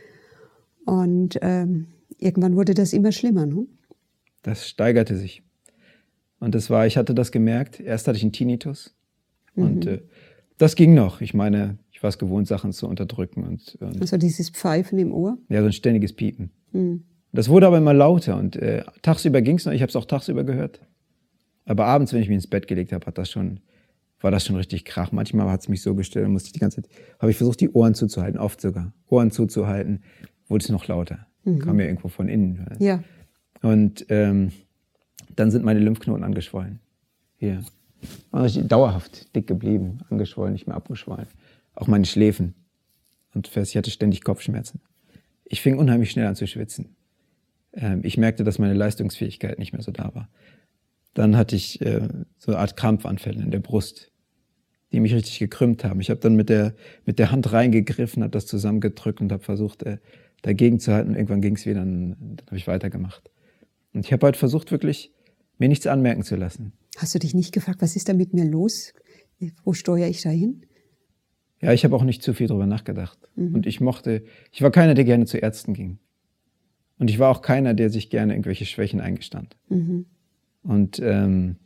Und ähm, irgendwann wurde das immer schlimmer, ne? Das steigerte sich. Und das war, ich hatte das gemerkt, erst hatte ich einen Tinnitus. Mhm. Und äh, das ging noch. Ich meine, ich war es gewohnt, Sachen zu unterdrücken. Und, und also dieses Pfeifen im Ohr? Ja, so ein ständiges Piepen. Mhm. Das wurde aber immer lauter und äh, tagsüber ging es noch, ich habe es auch tagsüber gehört. Aber abends, wenn ich mich ins Bett gelegt habe, hat das schon, war das schon richtig Krach. Manchmal hat es mich so gestellt, musste ich die ganze Zeit, habe ich versucht, die Ohren zuzuhalten, oft sogar. Ohren zuzuhalten, wurde es noch lauter. Mhm. Kam ja irgendwo von innen. Ja. Und ähm, dann sind meine Lymphknoten angeschwollen. Hier. Und dauerhaft dick geblieben, angeschwollen, nicht mehr abgeschwollen. Auch meine Schläfen. Und ich hatte ständig Kopfschmerzen. Ich fing unheimlich schnell an zu schwitzen. Ähm, ich merkte, dass meine Leistungsfähigkeit nicht mehr so da war. Dann hatte ich äh, so eine Art Krampfanfälle in der Brust, die mich richtig gekrümmt haben. Ich habe dann mit der, mit der Hand reingegriffen, habe das zusammengedrückt und habe versucht, äh, dagegen zu halten. Und irgendwann ging es wieder, dann, dann habe ich weitergemacht. Und ich habe halt versucht, wirklich mir nichts anmerken zu lassen. Hast du dich nicht gefragt, was ist da mit mir los? Wo steuere ich da hin? Ja, ich habe auch nicht zu viel drüber nachgedacht. Mhm. Und ich mochte, ich war keiner, der gerne zu Ärzten ging. Und ich war auch keiner, der sich gerne irgendwelche Schwächen eingestand. Mhm. Und ähm,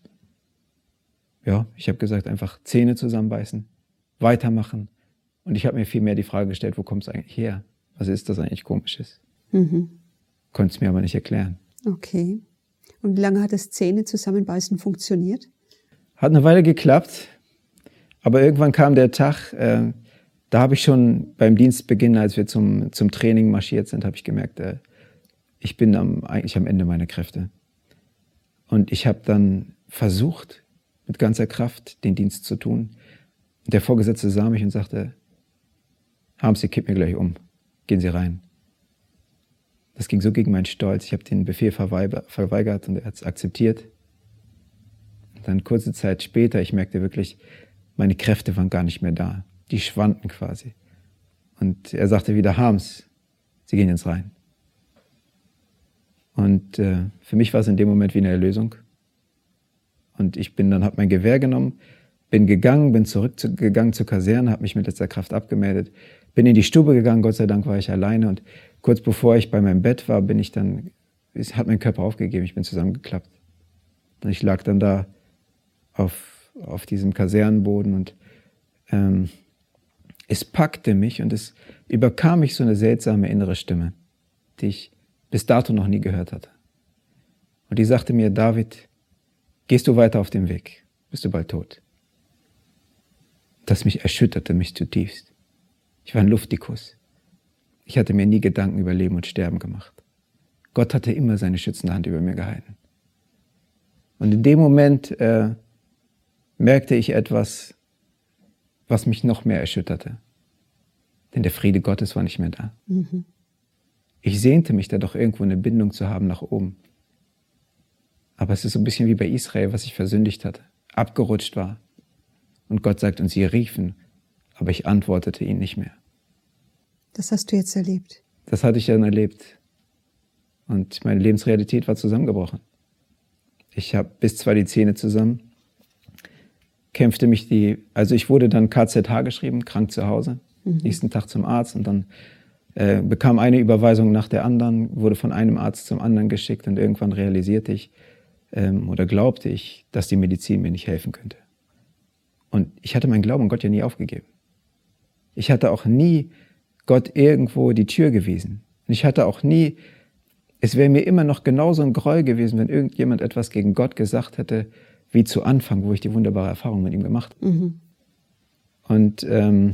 ja, ich habe gesagt, einfach Zähne zusammenbeißen, weitermachen. Und ich habe mir viel mehr die Frage gestellt, wo kommt es eigentlich her? Was ist das eigentlich Komisches? Mhm. Konnte es mir aber nicht erklären. Okay. Und wie lange hat das Zähne zusammenbeißen funktioniert? Hat eine Weile geklappt, aber irgendwann kam der Tag, äh, da habe ich schon beim Dienstbeginn, als wir zum, zum Training marschiert sind, habe ich gemerkt, äh, ich bin am, eigentlich am Ende meiner Kräfte. Und ich habe dann versucht, mit ganzer Kraft den Dienst zu tun. Und der Vorgesetzte sah mich und sagte, haben Sie, kipp mir gleich um, gehen Sie rein. Das ging so gegen meinen Stolz. Ich habe den Befehl verweigert und er hat es akzeptiert. Und dann kurze Zeit später, ich merkte wirklich, meine Kräfte waren gar nicht mehr da. Die schwanden quasi. Und er sagte wieder, Harms, Sie gehen jetzt rein. Und äh, für mich war es in dem Moment wie eine Erlösung. Und ich bin dann, habe mein Gewehr genommen, bin gegangen, bin zurückgegangen zur Kaserne, habe mich mit letzter Kraft abgemeldet, bin in die Stube gegangen, Gott sei Dank war ich alleine. Und kurz bevor ich bei meinem Bett war, bin ich dann, hat mein Körper aufgegeben, ich bin zusammengeklappt. Und ich lag dann da auf, auf diesem Kasernenboden und ähm, es packte mich und es überkam mich so eine seltsame innere Stimme, die ich bis dato noch nie gehört hatte. Und die sagte mir, David, gehst du weiter auf dem Weg, bist du bald tot. Das mich erschütterte mich zutiefst. Ich war ein Luftikus. Ich hatte mir nie Gedanken über Leben und Sterben gemacht. Gott hatte immer seine schützende Hand über mir gehalten. Und in dem Moment äh, merkte ich etwas, was mich noch mehr erschütterte. Denn der Friede Gottes war nicht mehr da. Mhm. Ich sehnte mich da doch irgendwo eine Bindung zu haben nach oben. Aber es ist so ein bisschen wie bei Israel, was ich versündigt hatte, abgerutscht war. Und Gott sagt, und sie riefen, aber ich antwortete ihnen nicht mehr. Das hast du jetzt erlebt? Das hatte ich dann erlebt. Und meine Lebensrealität war zusammengebrochen. Ich habe bis zwar die Zähne zusammen, kämpfte mich die, also ich wurde dann K Z H geschrieben, krank zu Hause, mhm. nächsten Tag zum Arzt und dann äh, bekam eine Überweisung nach der anderen, wurde von einem Arzt zum anderen geschickt und irgendwann realisierte ich ähm, oder glaubte ich, dass die Medizin mir nicht helfen könnte. Und ich hatte meinen Glauben an Gott ja nie aufgegeben. Ich hatte auch nie Gott irgendwo die Tür gewiesen. Und ich hatte auch nie, es wäre mir immer noch genauso ein Gräuel gewesen, wenn irgendjemand etwas gegen Gott gesagt hätte, wie zu Anfang, wo ich die wunderbare Erfahrung mit ihm gemacht habe. Mhm. Und ähm,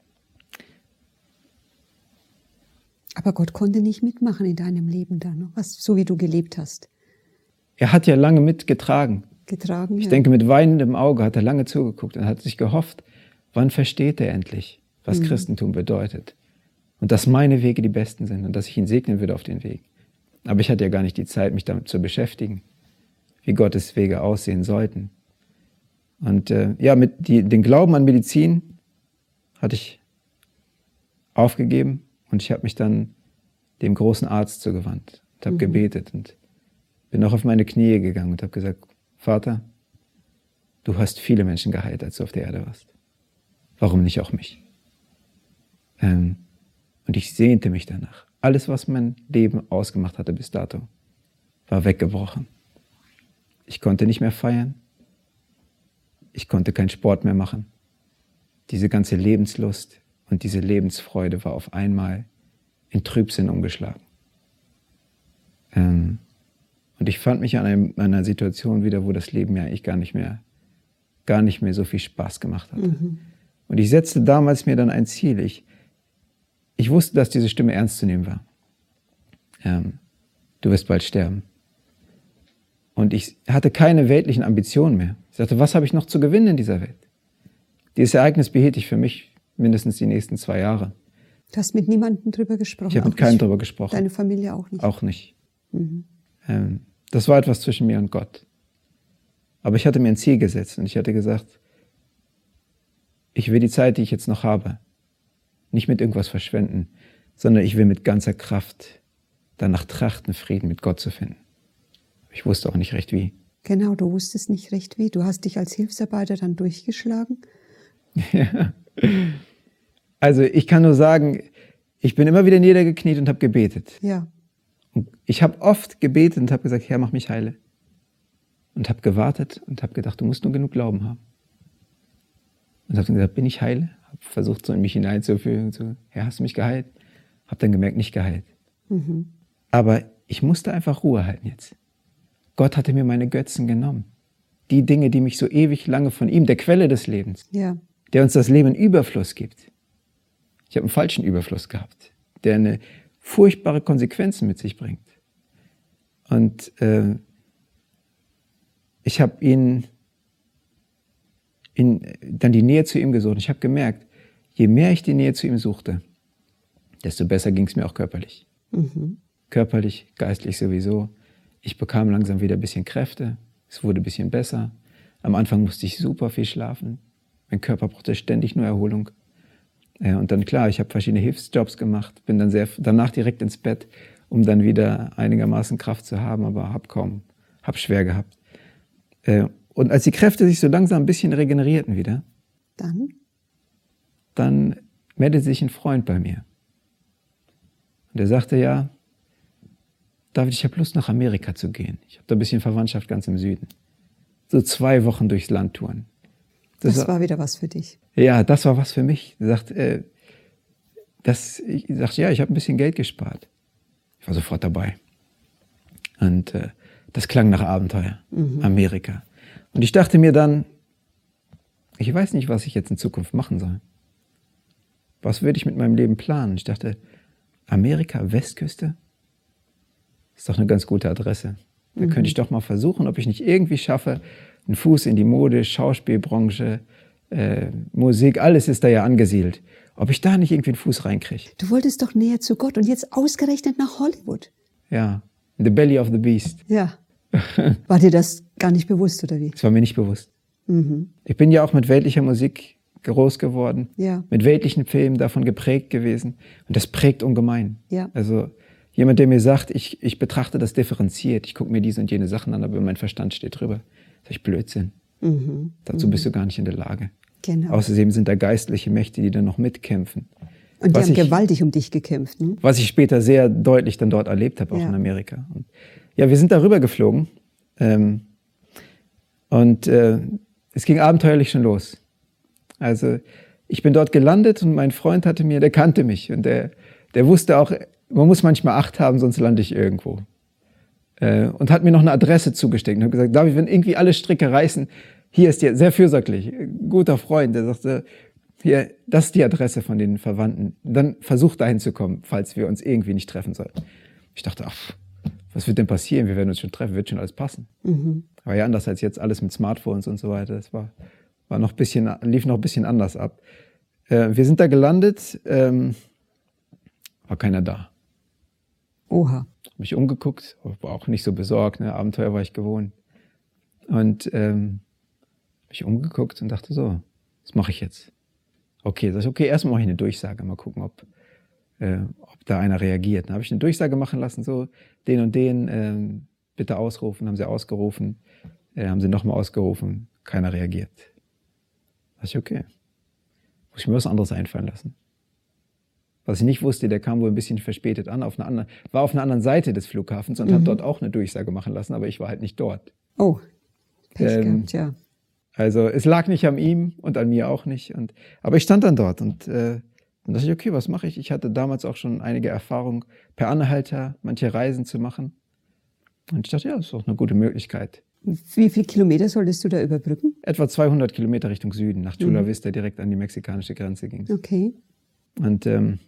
aber Gott konnte nicht mitmachen in deinem Leben dann, was, so wie du gelebt hast. Er hat ja lange mitgetragen. Getragen, ich ja. denke, mit weinendem Auge hat er lange zugeguckt und hat sich gehofft, wann versteht er endlich, was mhm. Christentum bedeutet. Und dass meine Wege die besten sind und dass ich ihn segnen würde auf den Weg. Aber ich hatte ja gar nicht die Zeit, mich damit zu beschäftigen, wie Gottes Wege aussehen sollten. Und äh, ja, mit die, den Glauben an Medizin hatte ich aufgegeben und ich habe mich dann dem großen Arzt zugewandt und habe mhm. gebetet und bin auch auf meine Knie gegangen und habe gesagt, Vater, du hast viele Menschen geheilt, als du auf der Erde warst. Warum nicht auch mich? Ähm, und ich sehnte mich danach. Alles, was mein Leben ausgemacht hatte bis dato, war weggebrochen. Ich konnte nicht mehr feiern. Ich konnte keinen Sport mehr machen. Diese ganze Lebenslust und diese Lebensfreude war auf einmal in Trübsinn umgeschlagen. Ähm, und ich fand mich an einem, einer Situation wieder, wo das Leben mir eigentlich gar nicht mehr, gar nicht mehr so viel Spaß gemacht hatte. Mhm. Und ich setzte damals mir dann ein Ziel. Ich, ich wusste, dass diese Stimme ernst zu nehmen war. Ähm, du wirst bald sterben. Und ich hatte keine weltlichen Ambitionen mehr. Ich sagte, was habe ich noch zu gewinnen in dieser Welt? Dieses Ereignis behielt ich für mich mindestens die nächsten zwei Jahre. Du hast mit niemandem drüber gesprochen? Ich habe mit keinem drüber gesprochen. Deine Familie auch nicht? Auch nicht. Mhm. Ähm, das war etwas zwischen mir und Gott. Aber ich hatte mir ein Ziel gesetzt und ich hatte gesagt, ich will die Zeit, die ich jetzt noch habe, nicht mit irgendwas verschwenden, sondern ich will mit ganzer Kraft danach trachten, Frieden mit Gott zu finden. Ich wusste auch nicht recht wie. Genau, du wusstest nicht recht wie. Du hast dich als Hilfsarbeiter dann durchgeschlagen. Ja. Also ich kann nur sagen, ich bin immer wieder niedergekniet und habe gebetet. Ja. Und ich habe oft gebetet und habe gesagt, Herr, mach mich heile. Und habe gewartet und habe gedacht, du musst nur genug Glauben haben. Und habe dann gesagt, bin ich heile? Habe versucht, so in mich hineinzufühlen. So, Herr, hast du mich geheilt? Habe dann gemerkt, nicht geheilt. Mhm. Aber ich musste einfach Ruhe halten jetzt. Gott hatte mir meine Götzen genommen. Die Dinge, die mich so ewig lange von ihm, der Quelle des Lebens, ja. der uns das Leben in Überfluss gibt. Ich habe einen falschen Überfluss gehabt, der eine furchtbare Konsequenzen mit sich bringt. Und äh, ich habe ihn, ihn, dann die Nähe zu ihm gesucht. Ich habe gemerkt, je mehr ich die Nähe zu ihm suchte, desto besser ging es mir auch körperlich. Mhm. Körperlich, geistlich sowieso. Ich bekam langsam wieder ein bisschen Kräfte. Es wurde ein bisschen besser. Am Anfang musste ich super viel schlafen. Mein Körper brauchte ständig nur Erholung. Und dann klar, ich habe verschiedene Hilfsjobs gemacht, bin dann sehr, danach direkt ins Bett, um dann wieder einigermaßen Kraft zu haben, aber habe kaum, habe schwer gehabt. Und als die Kräfte sich so langsam ein bisschen regenerierten wieder, dann, dann meldete sich ein Freund bei mir. Und er sagte, ja, David, ich habe Lust, nach Amerika zu gehen. Ich habe da ein bisschen Verwandtschaft ganz im Süden. So zwei Wochen durchs Land touren. Das, das war wieder was für dich. Ja, das war was für mich. Er sagt, äh, das, ich sagte, ja, ich habe ein bisschen Geld gespart. Ich war sofort dabei. Und äh, das klang nach Abenteuer. Mhm. Amerika. Und ich dachte mir dann, ich weiß nicht, was ich jetzt in Zukunft machen soll. Was würde ich mit meinem Leben planen? Ich dachte, Amerika, Westküste? Ist doch eine ganz gute Adresse. Da mhm. könnte ich doch mal versuchen, ob ich nicht irgendwie schaffe, einen Fuß in die Mode, Schauspielbranche, äh, Musik, alles ist da ja angesiedelt. Ob ich da nicht irgendwie einen Fuß reinkriege. Du wolltest doch näher zu Gott und jetzt ausgerechnet nach Hollywood. Ja, in the belly of the beast. Ja. War dir das gar nicht bewusst, oder wie? Das war mir nicht bewusst. Mhm. Ich bin ja auch mit weltlicher Musik groß geworden, ja. mit weltlichen Filmen davon geprägt gewesen. Und das prägt ungemein. Ja. Also Jemand, der mir sagt, ich, ich betrachte das differenziert, ich gucke mir diese und jene Sachen an, aber mein Verstand steht drüber. Sag ich, Blödsinn. Mhm. Dazu mhm. bist du gar nicht in der Lage. Genau. Außerdem sind da geistliche Mächte, die dann noch mitkämpfen. Und die was haben ich, gewaltig um dich gekämpft. Ne? Was ich später sehr deutlich dann dort erlebt habe, auch ja. in Amerika. Und ja, wir sind darüber geflogen. Ähm, und äh, es ging abenteuerlich schon los. Also ich bin dort gelandet und mein Freund hatte mir, der kannte mich. Und der, der wusste auch, man muss manchmal Acht haben, sonst lande ich irgendwo. Äh, und hat mir noch eine Adresse zugesteckt und hat gesagt, David, wenn irgendwie alle Stricke reißen, hier ist dir sehr fürsorglich, guter Freund, der sagte, hier, das ist die Adresse von den Verwandten. Dann versuch dahin zu kommen, falls wir uns irgendwie nicht treffen sollten. Ich dachte, ach, was wird denn passieren? Wir werden uns schon treffen, wird schon alles passen. Mhm. Aber ja, anders als jetzt alles mit Smartphones und so weiter. Das war, war noch ein bisschen, lief noch ein bisschen anders ab. Äh, wir sind da gelandet, ähm, war keiner da. Oha. Hab mich umgeguckt, war auch nicht so besorgt, ne? Abenteuer war ich gewohnt. Und ähm, hab mich umgeguckt und dachte so, was mache ich jetzt? Okay, sag ich, okay, erstmal mache ich eine Durchsage, mal gucken, ob, äh, ob da einer reagiert. Dann habe ich eine Durchsage machen lassen, so, den und den, äh, bitte ausrufen, haben sie ausgerufen, äh, haben sie nochmal ausgerufen, keiner reagiert. Da dachte ich, okay, muss ich mir was anderes einfallen lassen. Was ich nicht wusste, der kam wohl ein bisschen verspätet an, auf einer anderen, war auf einer anderen Seite des Flughafens und mhm. hat dort auch eine Durchsage machen lassen, aber ich war halt nicht dort. Oh, Pech ähm, gehabt, ja. Also es lag nicht an ihm und an mir auch nicht. Und, aber ich stand dann dort und äh, dann dachte ich, okay, was mache ich? Ich hatte damals auch schon einige Erfahrungen, per Anhalter manche Reisen zu machen. Und ich dachte, ja, das ist doch eine gute Möglichkeit. Wie viele Kilometer solltest du da überbrücken? Etwa zweihundert Kilometer Richtung Süden, nach Chula mhm. Vista, direkt an die mexikanische Grenze ging es. Okay. Und ähm,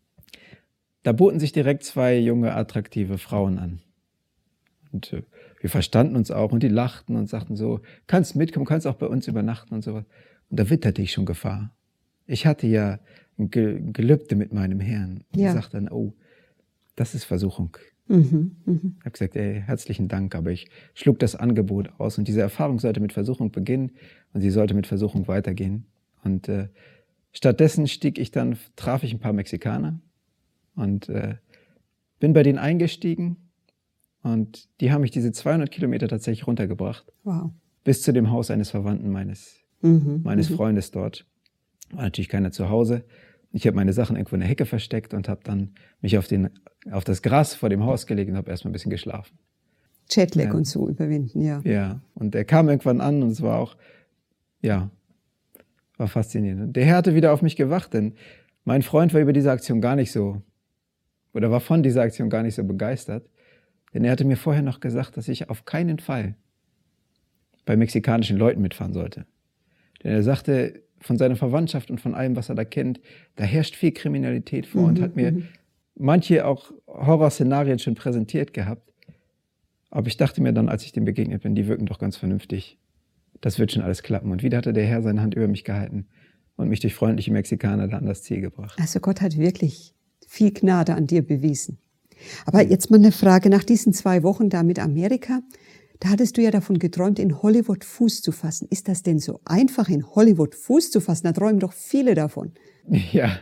da boten sich direkt zwei junge, attraktive Frauen an. Und äh, wir verstanden uns auch und die lachten und sagten so, kannst mitkommen, kannst auch bei uns übernachten und sowas. Und da witterte ich schon Gefahr. Ich hatte ja ein Gelübde mit meinem Herrn. Und ja. Ich sagte dann, oh, das ist Versuchung. Mhm, mh. Ich habe gesagt, ey, herzlichen Dank, aber ich schlug das Angebot aus. Und diese Erfahrung sollte mit Versuchung beginnen und sie sollte mit Versuchung weitergehen. Und äh, stattdessen stieg ich dann, traf ich ein paar Mexikaner und äh, bin bei denen eingestiegen. Und die haben mich diese zweihundert Kilometer tatsächlich runtergebracht. Wow. Bis zu dem Haus eines Verwandten meines, mhm, meines mhm. Freundes dort. War natürlich keiner zu Hause. Ich habe meine Sachen irgendwo in der Hecke versteckt und habe dann mich auf, den, auf das Gras vor dem Haus gelegt und habe erstmal ein bisschen geschlafen. Jetlag ja. und so überwinden, ja. Ja, und er kam irgendwann an und es war auch, ja, war faszinierend. Und der Herr hatte wieder auf mich gewacht, denn mein Freund war über diese Aktion gar nicht so, oder war von dieser Aktion gar nicht so begeistert. Denn er hatte mir vorher noch gesagt, dass ich auf keinen Fall bei mexikanischen Leuten mitfahren sollte. Denn er sagte, von seiner Verwandtschaft und von allem, was er da kennt, da herrscht viel Kriminalität vor mhm, und hat mir mhm. manche auch Horrorszenarien schon präsentiert gehabt. Aber ich dachte mir dann, als ich dem begegnet bin, die wirken doch ganz vernünftig. Das wird schon alles klappen. Und wieder hatte der Herr seine Hand über mich gehalten und mich durch freundliche Mexikaner da an das Ziel gebracht. Also Gott hat wirklich viel Gnade an dir bewiesen. Aber jetzt mal eine Frage, nach diesen zwei Wochen da mit Amerika, da hattest du ja davon geträumt, in Hollywood Fuß zu fassen. Ist das denn so einfach, in Hollywood Fuß zu fassen? Da träumen doch viele davon. Ja,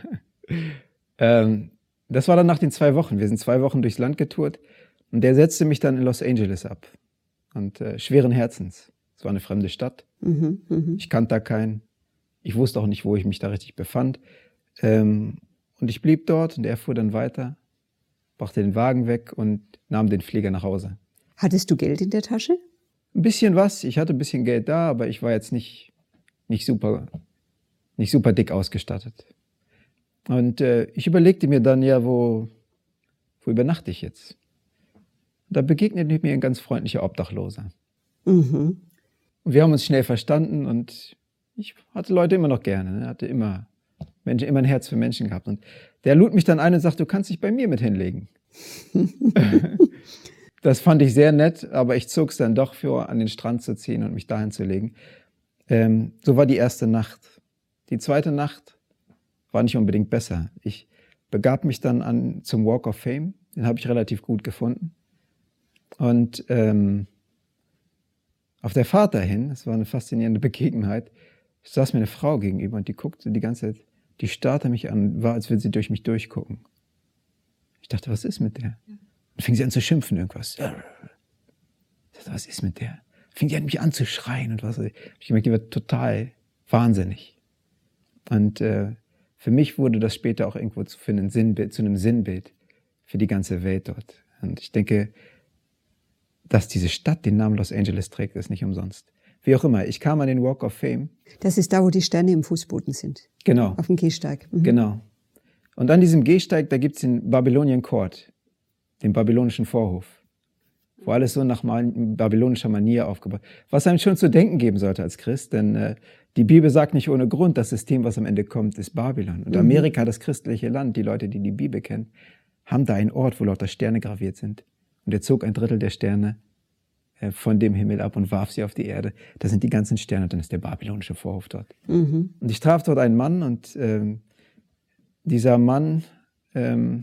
ähm, das war dann nach den zwei Wochen. Wir sind zwei Wochen durchs Land getourt und der setzte mich dann in Los Angeles ab. Und äh, schweren Herzens. Es war eine fremde Stadt. Mhm, mh. Ich kannte da keinen. Ich wusste auch nicht, wo ich mich da richtig befand. Ähm, und ich blieb dort und er fuhr dann weiter, brachte den Wagen weg und nahm den Flieger nach Hause. Hattest du Geld in der Tasche? Ein bisschen was. Ich hatte ein bisschen Geld da, aber ich war jetzt nicht, nicht, super, nicht super dick ausgestattet. Und äh, ich überlegte mir dann, ja, wo, wo übernachte ich jetzt? Da begegnete mir ein ganz freundlicher Obdachloser. Mhm. Und wir haben uns schnell verstanden und ich hatte Leute immer noch gerne. Ne? Hatte immer, Menschen, immer ein Herz für Menschen gehabt. Und der lud mich dann ein und sagte, du kannst dich bei mir mit hinlegen. Das fand ich sehr nett, aber ich zog es dann doch vor, an den Strand zu ziehen und mich dahin zu legen. Ähm, so war die erste Nacht. Die zweite Nacht war nicht unbedingt besser. Ich begab mich dann an, zum Walk of Fame. Den habe ich relativ gut gefunden. Und ähm, auf der Fahrt dahin, das war eine faszinierende Begebenheit, saß mir eine Frau gegenüber und die guckte die ganze Zeit, die starrte mich an, war, als würde sie durch mich durchgucken. Ich Ich dachte, was ist mit der? Dann fing sie an zu schimpfen, irgendwas. Ich dachte, was ist mit der? Fing die an, mich anzuschreien und was. Ich gemerkt, die war total wahnsinnig. Und äh, für mich wurde das später auch irgendwo zu, für einen Sinnbild, zu einem Sinnbild für die ganze Welt dort. Und ich denke, dass diese Stadt den Namen Los Angeles trägt, ist nicht umsonst. Wie auch immer, ich kam an den Walk of Fame. Das ist da, wo die Sterne im Fußboden sind. Genau. Auf dem Gehsteig. Mhm. Genau. Und an diesem Gehsteig, da gibt's den Babylonian Court, den babylonischen Vorhof, wo alles so nach babylonischer Manier aufgebaut, was einem schon zu denken geben sollte als Christ, denn äh, die Bibel sagt nicht ohne Grund, das System, was am Ende kommt, ist Babylon. Und Amerika, das christliche Land, die Leute, die die Bibel kennen, haben da einen Ort, wo lauter Sterne graviert sind. Und er zog ein Drittel der Sterne äh, von dem Himmel ab und warf sie auf die Erde. Das sind die ganzen Sterne und dann ist der babylonische Vorhof dort. Mhm. Und ich traf dort einen Mann und ähm, dieser Mann ähm,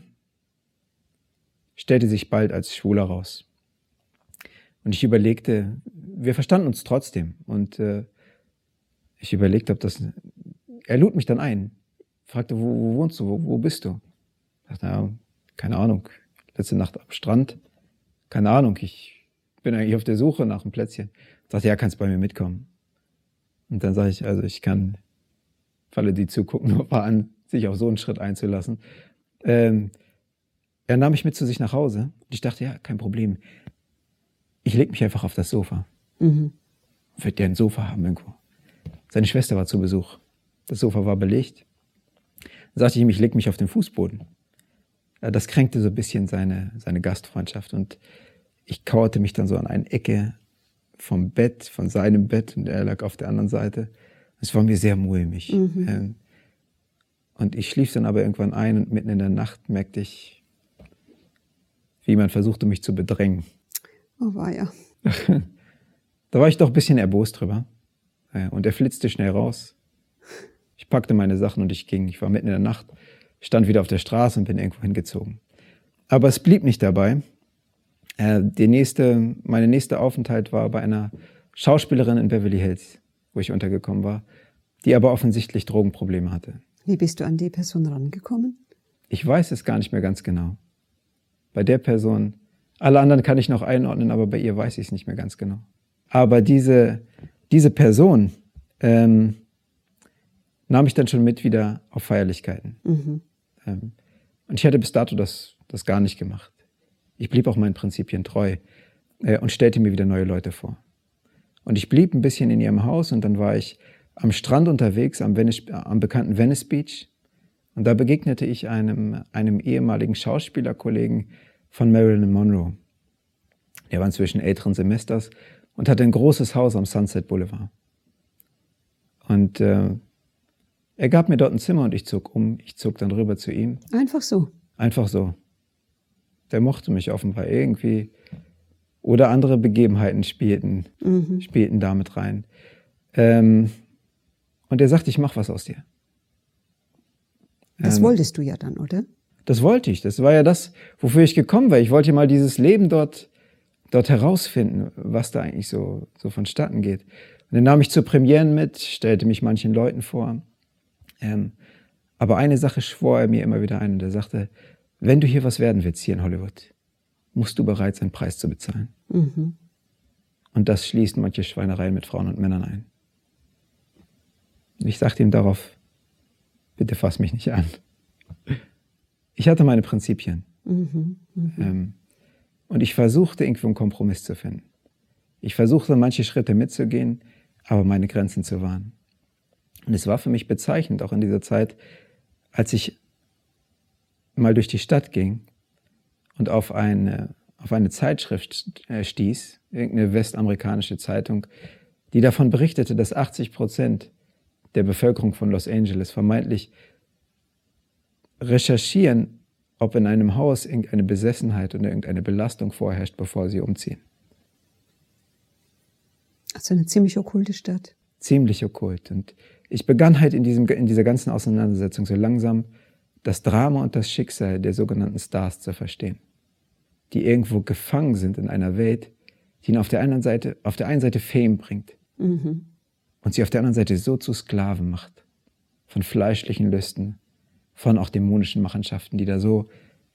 stellte sich bald als schwul heraus. Und ich überlegte, wir verstanden uns trotzdem. Und äh, ich überlegte, ob das... Er lud mich dann ein, fragte, wo, wo wohnst du, wo, wo bist du? Ich dachte, ja, keine Ahnung, letzte Nacht am Strand, keine Ahnung, ich bin eigentlich auf der Suche nach einem Plätzchen. Ich dachte, ja, kannst bei mir mitkommen. Und dann sage ich, also ich kann, falle die zugucken, nur war an, sich auf so einen Schritt einzulassen. Ähm, er nahm mich mit zu sich nach Hause und ich dachte, ja, kein Problem. Ich leg mich einfach auf das Sofa. Mhm. Wird der ein Sofa haben irgendwo? Seine Schwester war zu Besuch. Das Sofa war belegt. Dann sagte ich ihm, ich leg mich auf den Fußboden. Das kränkte so ein bisschen seine, seine Gastfreundschaft und ich kauerte mich dann so an eine Ecke vom Bett, von seinem Bett und er lag auf der anderen Seite. Es war mir sehr mulmig. Mhm. Ähm, Und ich schlief dann aber irgendwann ein und mitten in der Nacht merkte ich, wie jemand versuchte, mich zu bedrängen. Oh weia. Da war ich doch ein bisschen erbost drüber. Und er flitzte schnell raus. Ich packte meine Sachen und ich ging. Ich war mitten in der Nacht, stand wieder auf der Straße und bin irgendwo hingezogen. Aber es blieb nicht dabei. Der nächste, meine nächste Aufenthalt war bei einer Schauspielerin in Beverly Hills, wo ich untergekommen war, die aber offensichtlich Drogenprobleme hatte. Wie bist du an die Person rangekommen? Ich weiß es gar nicht mehr ganz genau. Bei der Person, alle anderen kann ich noch einordnen, aber bei ihr weiß ich es nicht mehr ganz genau. Aber diese, diese Person ähm, nahm ich dann schon mit wieder auf Feierlichkeiten. Mhm. Ähm, und ich hatte bis dato das, das gar nicht gemacht. Ich blieb auch meinen Prinzipien treu äh, und stellte mir wieder neue Leute vor. Und ich blieb ein bisschen in ihrem Haus und dann war ich am Strand unterwegs, am, Venice, am bekannten Venice Beach. Und da begegnete ich einem, einem ehemaligen Schauspielerkollegen von Marilyn Monroe. Der war inzwischen älteren Semesters und hatte ein großes Haus am Sunset Boulevard. Und äh, er gab mir dort ein Zimmer und ich zog um. Ich zog dann rüber zu ihm. Einfach so? Einfach so. Der mochte mich offenbar irgendwie. Oder andere Begebenheiten spielten, mhm. spielten damit rein. Ähm, Und er sagte, ich mache was aus dir. Das ähm, wolltest du ja dann, oder? Das wollte ich. Das war ja das, wofür ich gekommen war. Ich wollte mal dieses Leben dort, dort herausfinden, was da eigentlich so, so vonstatten geht. Und dann nahm ich zu Premieren mit, stellte mich manchen Leuten vor. Ähm, aber eine Sache schwor er mir immer wieder ein. Und er sagte, wenn du hier was werden willst, hier in Hollywood, musst du bereit sein, Preis zu bezahlen. Mhm. Und das schließt manche Schweinereien mit Frauen und Männern ein. Ich sagte ihm darauf, bitte fass mich nicht an. Ich hatte meine Prinzipien. Mhm, mh. ähm, und ich versuchte, irgendwo einen Kompromiss zu finden. Ich versuchte, manche Schritte mitzugehen, aber meine Grenzen zu wahren. Und es war für mich bezeichnend, auch in dieser Zeit, als ich mal durch die Stadt ging und auf eine, auf eine Zeitschrift stieß, irgendeine westamerikanische Zeitung, die davon berichtete, dass achtzig Prozent der Bevölkerung von Los Angeles vermeintlich recherchieren, ob in einem Haus irgendeine Besessenheit oder irgendeine Belastung vorherrscht, bevor sie umziehen. Also eine ziemlich okkulte Stadt. Ziemlich okkult. Und ich begann halt in, diesem, in dieser ganzen Auseinandersetzung so langsam das Drama und das Schicksal der sogenannten Stars zu verstehen, die irgendwo gefangen sind in einer Welt, die ihnen auf der anderen Seite, auf der einen Seite Fame bringt, mhm. und sie auf der anderen Seite so zu Sklaven macht, von fleischlichen Lüsten, von auch dämonischen Machenschaften, die da so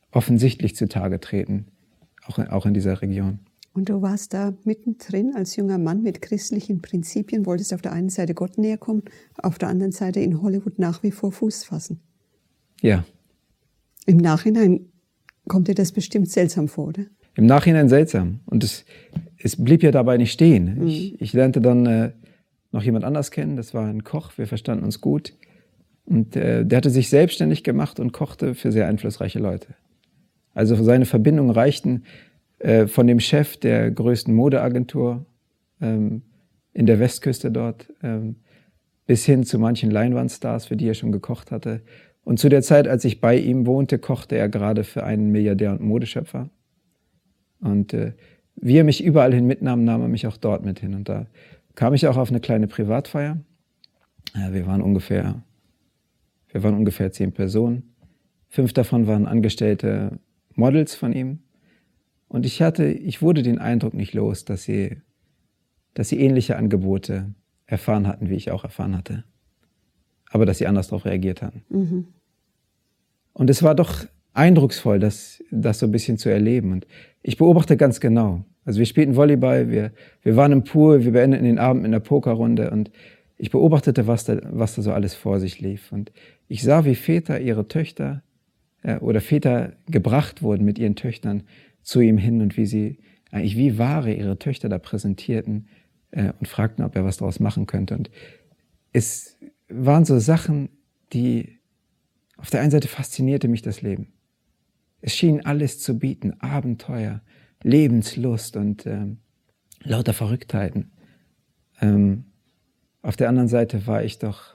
offensichtlich zutage treten, auch in, auch in dieser Region. Und du warst da mittendrin als junger Mann mit christlichen Prinzipien, wolltest auf der einen Seite Gott näher kommen, auf der anderen Seite in Hollywood nach wie vor Fuß fassen. Ja. Im Nachhinein kommt dir das bestimmt seltsam vor, oder? Im Nachhinein seltsam. Und es, es blieb ja dabei nicht stehen. Mhm. Ich, ich lernte dann äh, noch jemand anders kennen, das war ein Koch, wir verstanden uns gut. Und äh, der hatte sich selbstständig gemacht und kochte für sehr einflussreiche Leute. Also seine Verbindungen reichten äh, von dem Chef der größten Modeagentur ähm, in der Westküste dort ähm, bis hin zu manchen Leinwandstars, für die er schon gekocht hatte. Und zu der Zeit, als ich bei ihm wohnte, kochte er gerade für einen Milliardär und Modeschöpfer. Und äh, wie er mich überall hin mitnahm, nahm er mich auch dort mit hin. Und da kam ich auch auf eine kleine Privatfeier. Ja, wir waren ungefähr, wir waren ungefähr zehn Personen. Fünf davon waren angestellte Models von ihm. Und ich hatte, ich wurde den Eindruck nicht los, dass sie, dass sie ähnliche Angebote erfahren hatten, wie ich auch erfahren hatte. Aber dass sie anders darauf reagiert hatten. Mhm. Und es war doch eindrucksvoll, das, das so ein bisschen zu erleben. Und ich beobachte ganz genau. Also wir spielten Volleyball, wir, wir waren im Pool, wir beendeten den Abend in einer Pokerrunde und ich beobachtete, was da, was da so alles vor sich lief. Und ich sah, wie Väter ihre Töchter äh, oder Väter gebracht wurden mit ihren Töchtern zu ihm hin und wie sie eigentlich wie Ware ihre Töchter da präsentierten äh, und fragten, ob er was daraus machen könnte. Und es waren so Sachen, die auf der einen Seite faszinierte mich das Leben. Es schien alles zu bieten, Abenteuer, Lebenslust und ähm, lauter Verrücktheiten. Ähm, auf der anderen Seite war ich doch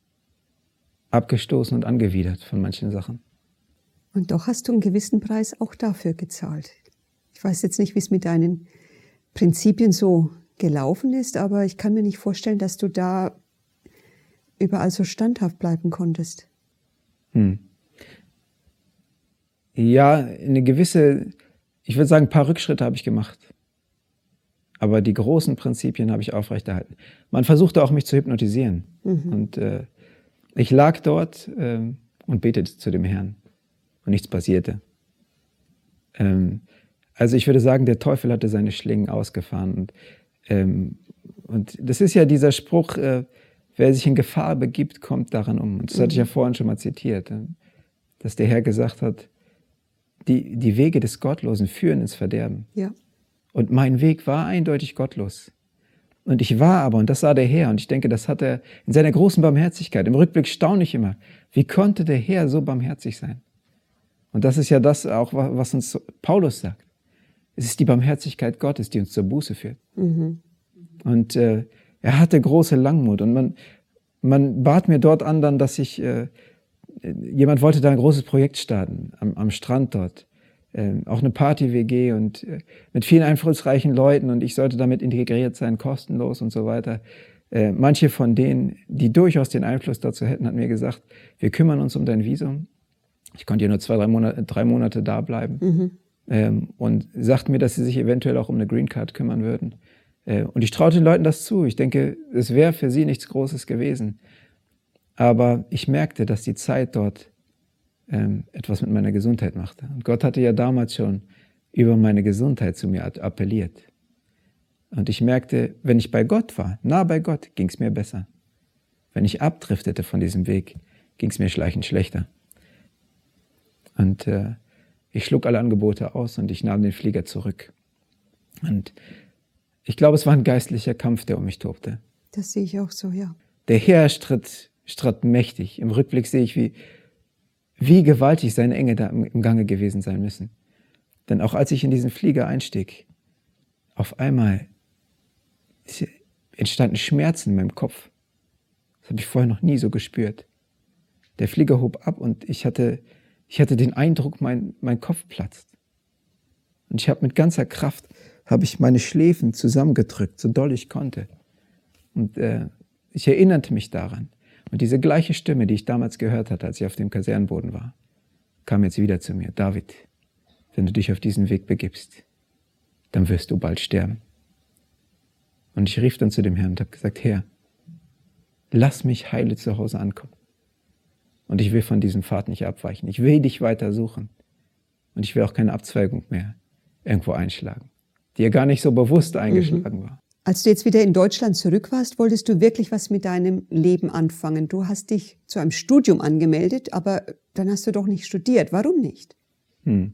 abgestoßen und angewidert von manchen Sachen. Und doch hast du einen gewissen Preis auch dafür gezahlt. Ich weiß jetzt nicht, wie es mit deinen Prinzipien so gelaufen ist, aber ich kann mir nicht vorstellen, dass du da überall so standhaft bleiben konntest. Hm. Ja, eine gewisse, ich würde sagen, ein paar Rückschritte habe ich gemacht. Aber die großen Prinzipien habe ich aufrechterhalten. Man versuchte auch, mich zu hypnotisieren. Mhm. Und äh, ich lag dort äh, und betete zu dem Herrn. Und nichts passierte. Ähm, also ich würde sagen, der Teufel hatte seine Schlingen ausgefahren. Und, ähm, und das ist ja dieser Spruch, äh, wer sich in Gefahr begibt, kommt daran um. Und das hatte ich ja vorhin schon mal zitiert. Dass der Herr gesagt hat, die, die Wege des Gottlosen führen ins Verderben. Ja. Und mein Weg war eindeutig gottlos. Und ich war aber, und das sah der Herr, und ich denke, das hat er in seiner großen Barmherzigkeit. Im Rückblick staune ich immer, wie konnte der Herr so barmherzig sein? Und das ist ja das auch, was uns Paulus sagt. Es ist die Barmherzigkeit Gottes, die uns zur Buße führt. Mhm. Und äh, er hatte große Langmut. Und man, man bat mir dort an, dann, dass ich, äh, jemand wollte da ein großes Projekt starten, am, am Strand dort. Äh, auch eine Party-W G und äh, mit vielen einflussreichen Leuten. Und ich sollte damit integriert sein, kostenlos und so weiter. Äh, manche von denen, die durchaus den Einfluss dazu hätten, hatten mir gesagt, wir kümmern uns um dein Visum. Ich konnte ja nur zwei, drei Monate, drei Monate da bleiben. Mhm. Ähm, und sagten mir, dass sie sich eventuell auch um eine Green Card kümmern würden. Äh, und ich traute den Leuten das zu. Ich denke, es wäre für sie nichts Großes gewesen. Aber ich merkte, dass die Zeit dort ähm, etwas mit meiner Gesundheit machte. Und Gott hatte ja damals schon über meine Gesundheit zu mir appelliert. Und ich merkte, wenn ich bei Gott war, nah bei Gott, ging es mir besser. Wenn ich abdriftete von diesem Weg, ging es mir schleichend schlechter. Und äh, ich schlug alle Angebote aus und ich nahm den Flieger zurück. Und ich glaube, es war ein geistlicher Kampf, der um mich tobte. Das sehe ich auch so, ja. Der Herr stritt, stritt mächtig. Im Rückblick sehe ich, wie, wie gewaltig seine Engel da im, im Gange gewesen sein müssen. Denn auch als ich in diesen Flieger einstieg, auf einmal entstanden Schmerzen in meinem Kopf. Das habe ich vorher noch nie so gespürt. Der Flieger hob ab und ich hatte... Ich hatte den Eindruck, mein, mein Kopf platzt. Und ich habe mit ganzer Kraft, habe ich meine Schläfen zusammengedrückt, so doll ich konnte. Und äh, ich erinnerte mich daran. Und diese gleiche Stimme, die ich damals gehört hatte, als ich auf dem Kasernenboden war, kam jetzt wieder zu mir. David, wenn du dich auf diesen Weg begibst, dann wirst du bald sterben. Und ich rief dann zu dem Herrn und habe gesagt, Herr, lass mich heile zu Hause ankommen. Und ich will von diesem Pfad nicht abweichen. Ich will dich weiter suchen. Und ich will auch keine Abzweigung mehr irgendwo einschlagen, die ja gar nicht so bewusst eingeschlagen mhm. war. Als du jetzt wieder in Deutschland zurück warst, wolltest du wirklich was mit deinem Leben anfangen. Du hast dich zu einem Studium angemeldet, aber dann hast du doch nicht studiert. Warum nicht? Hm.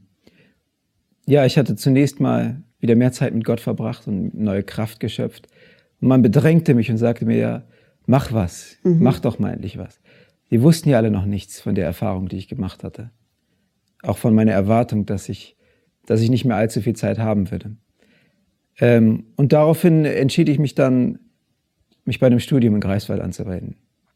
Ja, ich hatte zunächst mal wieder mehr Zeit mit Gott verbracht und neue Kraft geschöpft. Und man bedrängte mich und sagte mir, ja, mach was, mhm. mach doch mal endlich was. Die wussten ja alle noch nichts von der Erfahrung, die ich gemacht hatte. Auch von meiner Erwartung, dass ich, dass ich nicht mehr allzu viel Zeit haben würde. Ähm, und daraufhin entschied ich mich dann, mich bei einem Studium in Greifswald anzumelden.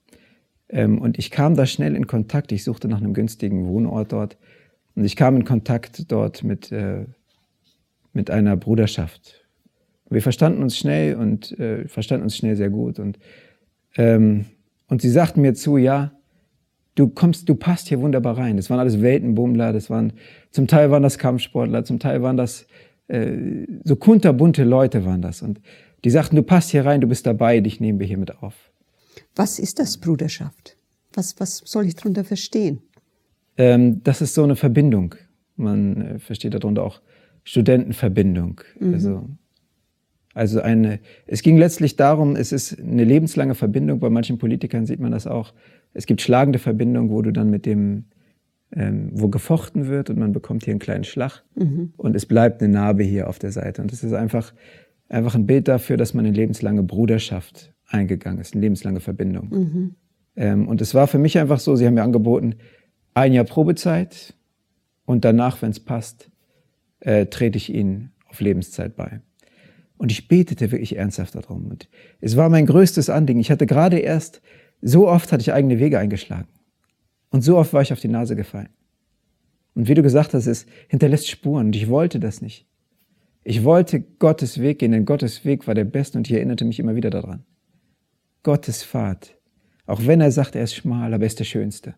Ähm, und ich kam da schnell in Kontakt, ich suchte nach einem günstigen Wohnort dort. Und ich kam in Kontakt dort mit, äh, mit einer Bruderschaft. Wir verstanden uns schnell und äh, verstanden uns schnell sehr gut. Und, ähm, und sie sagten mir zu, ja, du kommst, du passt hier wunderbar rein. Das waren alles Weltenbummler, das waren, zum Teil waren das Kampfsportler, zum Teil waren das äh, so kunterbunte Leute waren das. Und die sagten, du passt hier rein, du bist dabei, dich nehmen wir hier mit auf. Was ist das, Bruderschaft? Was, was soll ich darunter verstehen? Ähm, das ist so eine Verbindung. Man äh, versteht darunter auch Studentenverbindung. Mhm. Also, also eine, es ging letztlich darum, es ist eine lebenslange Verbindung. Bei manchen Politikern sieht man das auch. Es gibt schlagende Verbindungen, wo du dann mit dem, ähm, wo gefochten wird und man bekommt hier einen kleinen Schlag mhm. und es bleibt eine Narbe hier auf der Seite. Und das ist einfach, einfach ein Bild dafür, dass man eine lebenslange Bruderschaft eingegangen ist, eine lebenslange Verbindung. Mhm. Ähm, und es war für mich einfach so, sie haben mir angeboten, ein Jahr Probezeit und danach, wenn es passt, äh, trete ich ihnen auf Lebenszeit bei. Und ich betete wirklich ernsthaft darum. Und es war mein größtes Anliegen. Ich hatte gerade erst, so oft hatte ich eigene Wege eingeschlagen. Und so oft war ich auf die Nase gefallen. Und wie du gesagt hast, es hinterlässt Spuren. Und ich wollte das nicht. Ich wollte Gottes Weg gehen, denn Gottes Weg war der beste und ich erinnerte mich immer wieder daran. Gottes Pfad. Auch wenn er sagt, er ist schmal, aber er ist der Schönste.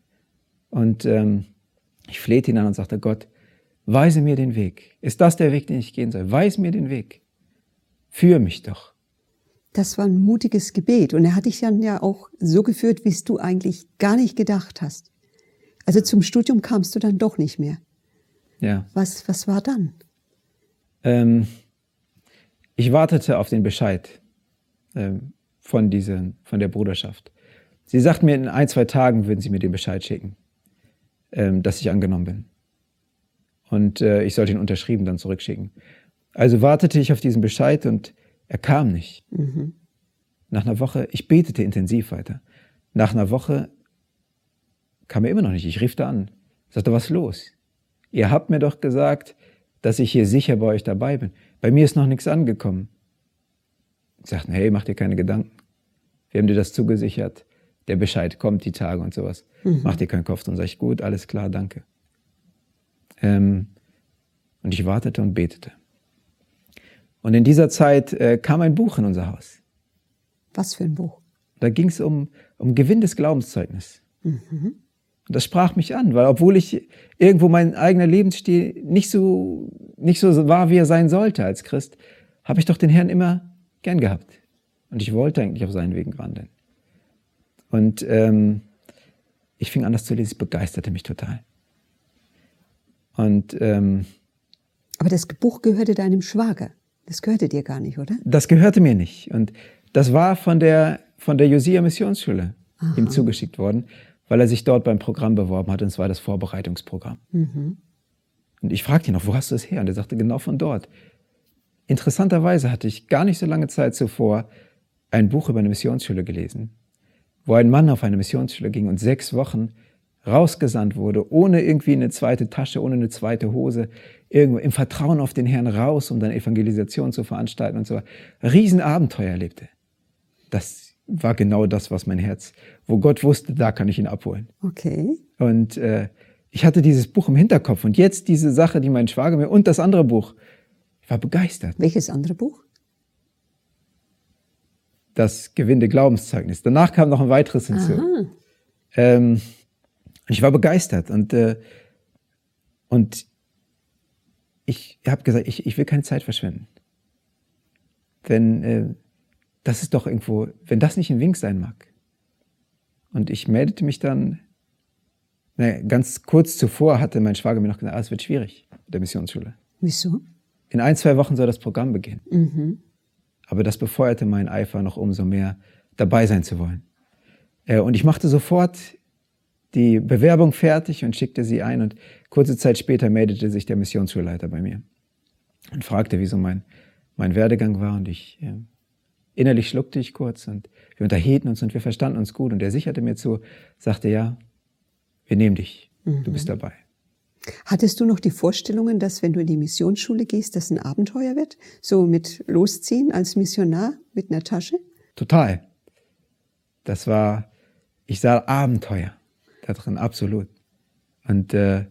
Und ähm, ich flehte ihn an und sagte, Gott, weise mir den Weg. Ist das der Weg, den ich gehen soll? Weise mir den Weg. Führe mich doch. Das war ein mutiges Gebet. Und er hat dich dann ja auch so geführt, wie es du eigentlich gar nicht gedacht hast. Also zum Studium kamst du dann doch nicht mehr. Ja. Was, was war dann? Ähm, ich wartete auf den Bescheid ähm, von, diesen, von der Bruderschaft. Sie sagten mir, in ein, zwei Tagen würden sie mir den Bescheid schicken, ähm, dass ich angenommen bin. Und äh, ich sollte ihn unterschrieben dann zurückschicken. Also wartete ich auf diesen Bescheid und er kam nicht. Mhm. Nach einer Woche, ich betete intensiv weiter. Nach einer Woche kam er immer noch nicht. Ich rief da an, sagte, was ist los? Ihr habt mir doch gesagt, dass ich hier sicher bei euch dabei bin. Bei mir ist noch nichts angekommen. Ich sagte, hey, mach dir keine Gedanken. Wir haben dir das zugesichert. Der Bescheid kommt die Tage und sowas. Mhm. Mach dir keinen Kopf. Und sag ich, gut, alles klar, danke. Ähm, und ich wartete und betete. Und in dieser Zeit äh, kam ein Buch in unser Haus. Was für ein Buch? Da ging es um, um Gewinn des Glaubenszeugnis. Mhm. Und das sprach mich an, weil obwohl ich irgendwo mein eigener Lebensstil nicht so, nicht so war, wie er sein sollte als Christ, habe ich doch den Herrn immer gern gehabt. Und ich wollte eigentlich auf seinen Wegen wandeln. Und ähm, ich fing an, das zu lesen, es begeisterte mich total. Und ähm, aber das Buch gehörte deinem Schwager. Das gehörte dir gar nicht, oder? Das gehörte mir nicht. Und das war von der, von der Josia Missionsschule Aha. ihm zugeschickt worden, weil er sich dort beim Programm beworben hat. Und es war das Vorbereitungsprogramm. Mhm. Und ich fragte ihn noch, wo hast du es her? Und er sagte, genau von dort. Interessanterweise hatte ich gar nicht so lange Zeit zuvor ein Buch über eine Missionsschule gelesen, wo ein Mann auf eine Missionsschule ging und sechs Wochen rausgesandt wurde, ohne irgendwie eine zweite Tasche, ohne eine zweite Hose, irgendwo im Vertrauen auf den Herrn raus, um dann Evangelisation zu veranstalten und so. Riesenabenteuer erlebte. Das war genau das, was mein Herz, wo Gott wusste, da kann ich ihn abholen. Okay. Und äh, ich hatte dieses Buch im Hinterkopf und jetzt diese Sache, die mein Schwager mir und das andere Buch, ich war begeistert. Welches andere Buch? Das gewinnende Glaubenszeugnis. Danach kam noch ein weiteres hinzu. Aha. Ähm, ich war begeistert und, äh, und ich habe gesagt, ich, ich will keine Zeit verschwenden. Wenn, äh, das ist doch irgendwo, wenn das nicht ein Wink sein mag. Und ich meldete mich dann Ne, ganz kurz zuvor hatte mein Schwager mir noch gesagt, ah, es wird schwierig mit der Missionsschule. Wieso? In ein, zwei Wochen soll das Programm beginnen. Mhm. Aber das befeuerte meinen Eifer noch umso mehr, dabei sein zu wollen. Äh, und ich machte sofort die Bewerbung fertig und schickte sie ein. Und kurze Zeit später meldete sich der Missionsschulleiter bei mir und fragte, wieso mein, mein Werdegang war. Und ich äh, innerlich schluckte ich kurz und wir unterhielten uns und wir verstanden uns gut. Und er sicherte mir zu, sagte, ja, wir nehmen dich, Mhm. du bist dabei. Hattest du noch die Vorstellungen, dass wenn du in die Missionsschule gehst, das ein Abenteuer wird? So mit Losziehen als Missionar mit einer Tasche? Total. Das war, ich sah Abenteuer da drin, absolut. Und, äh,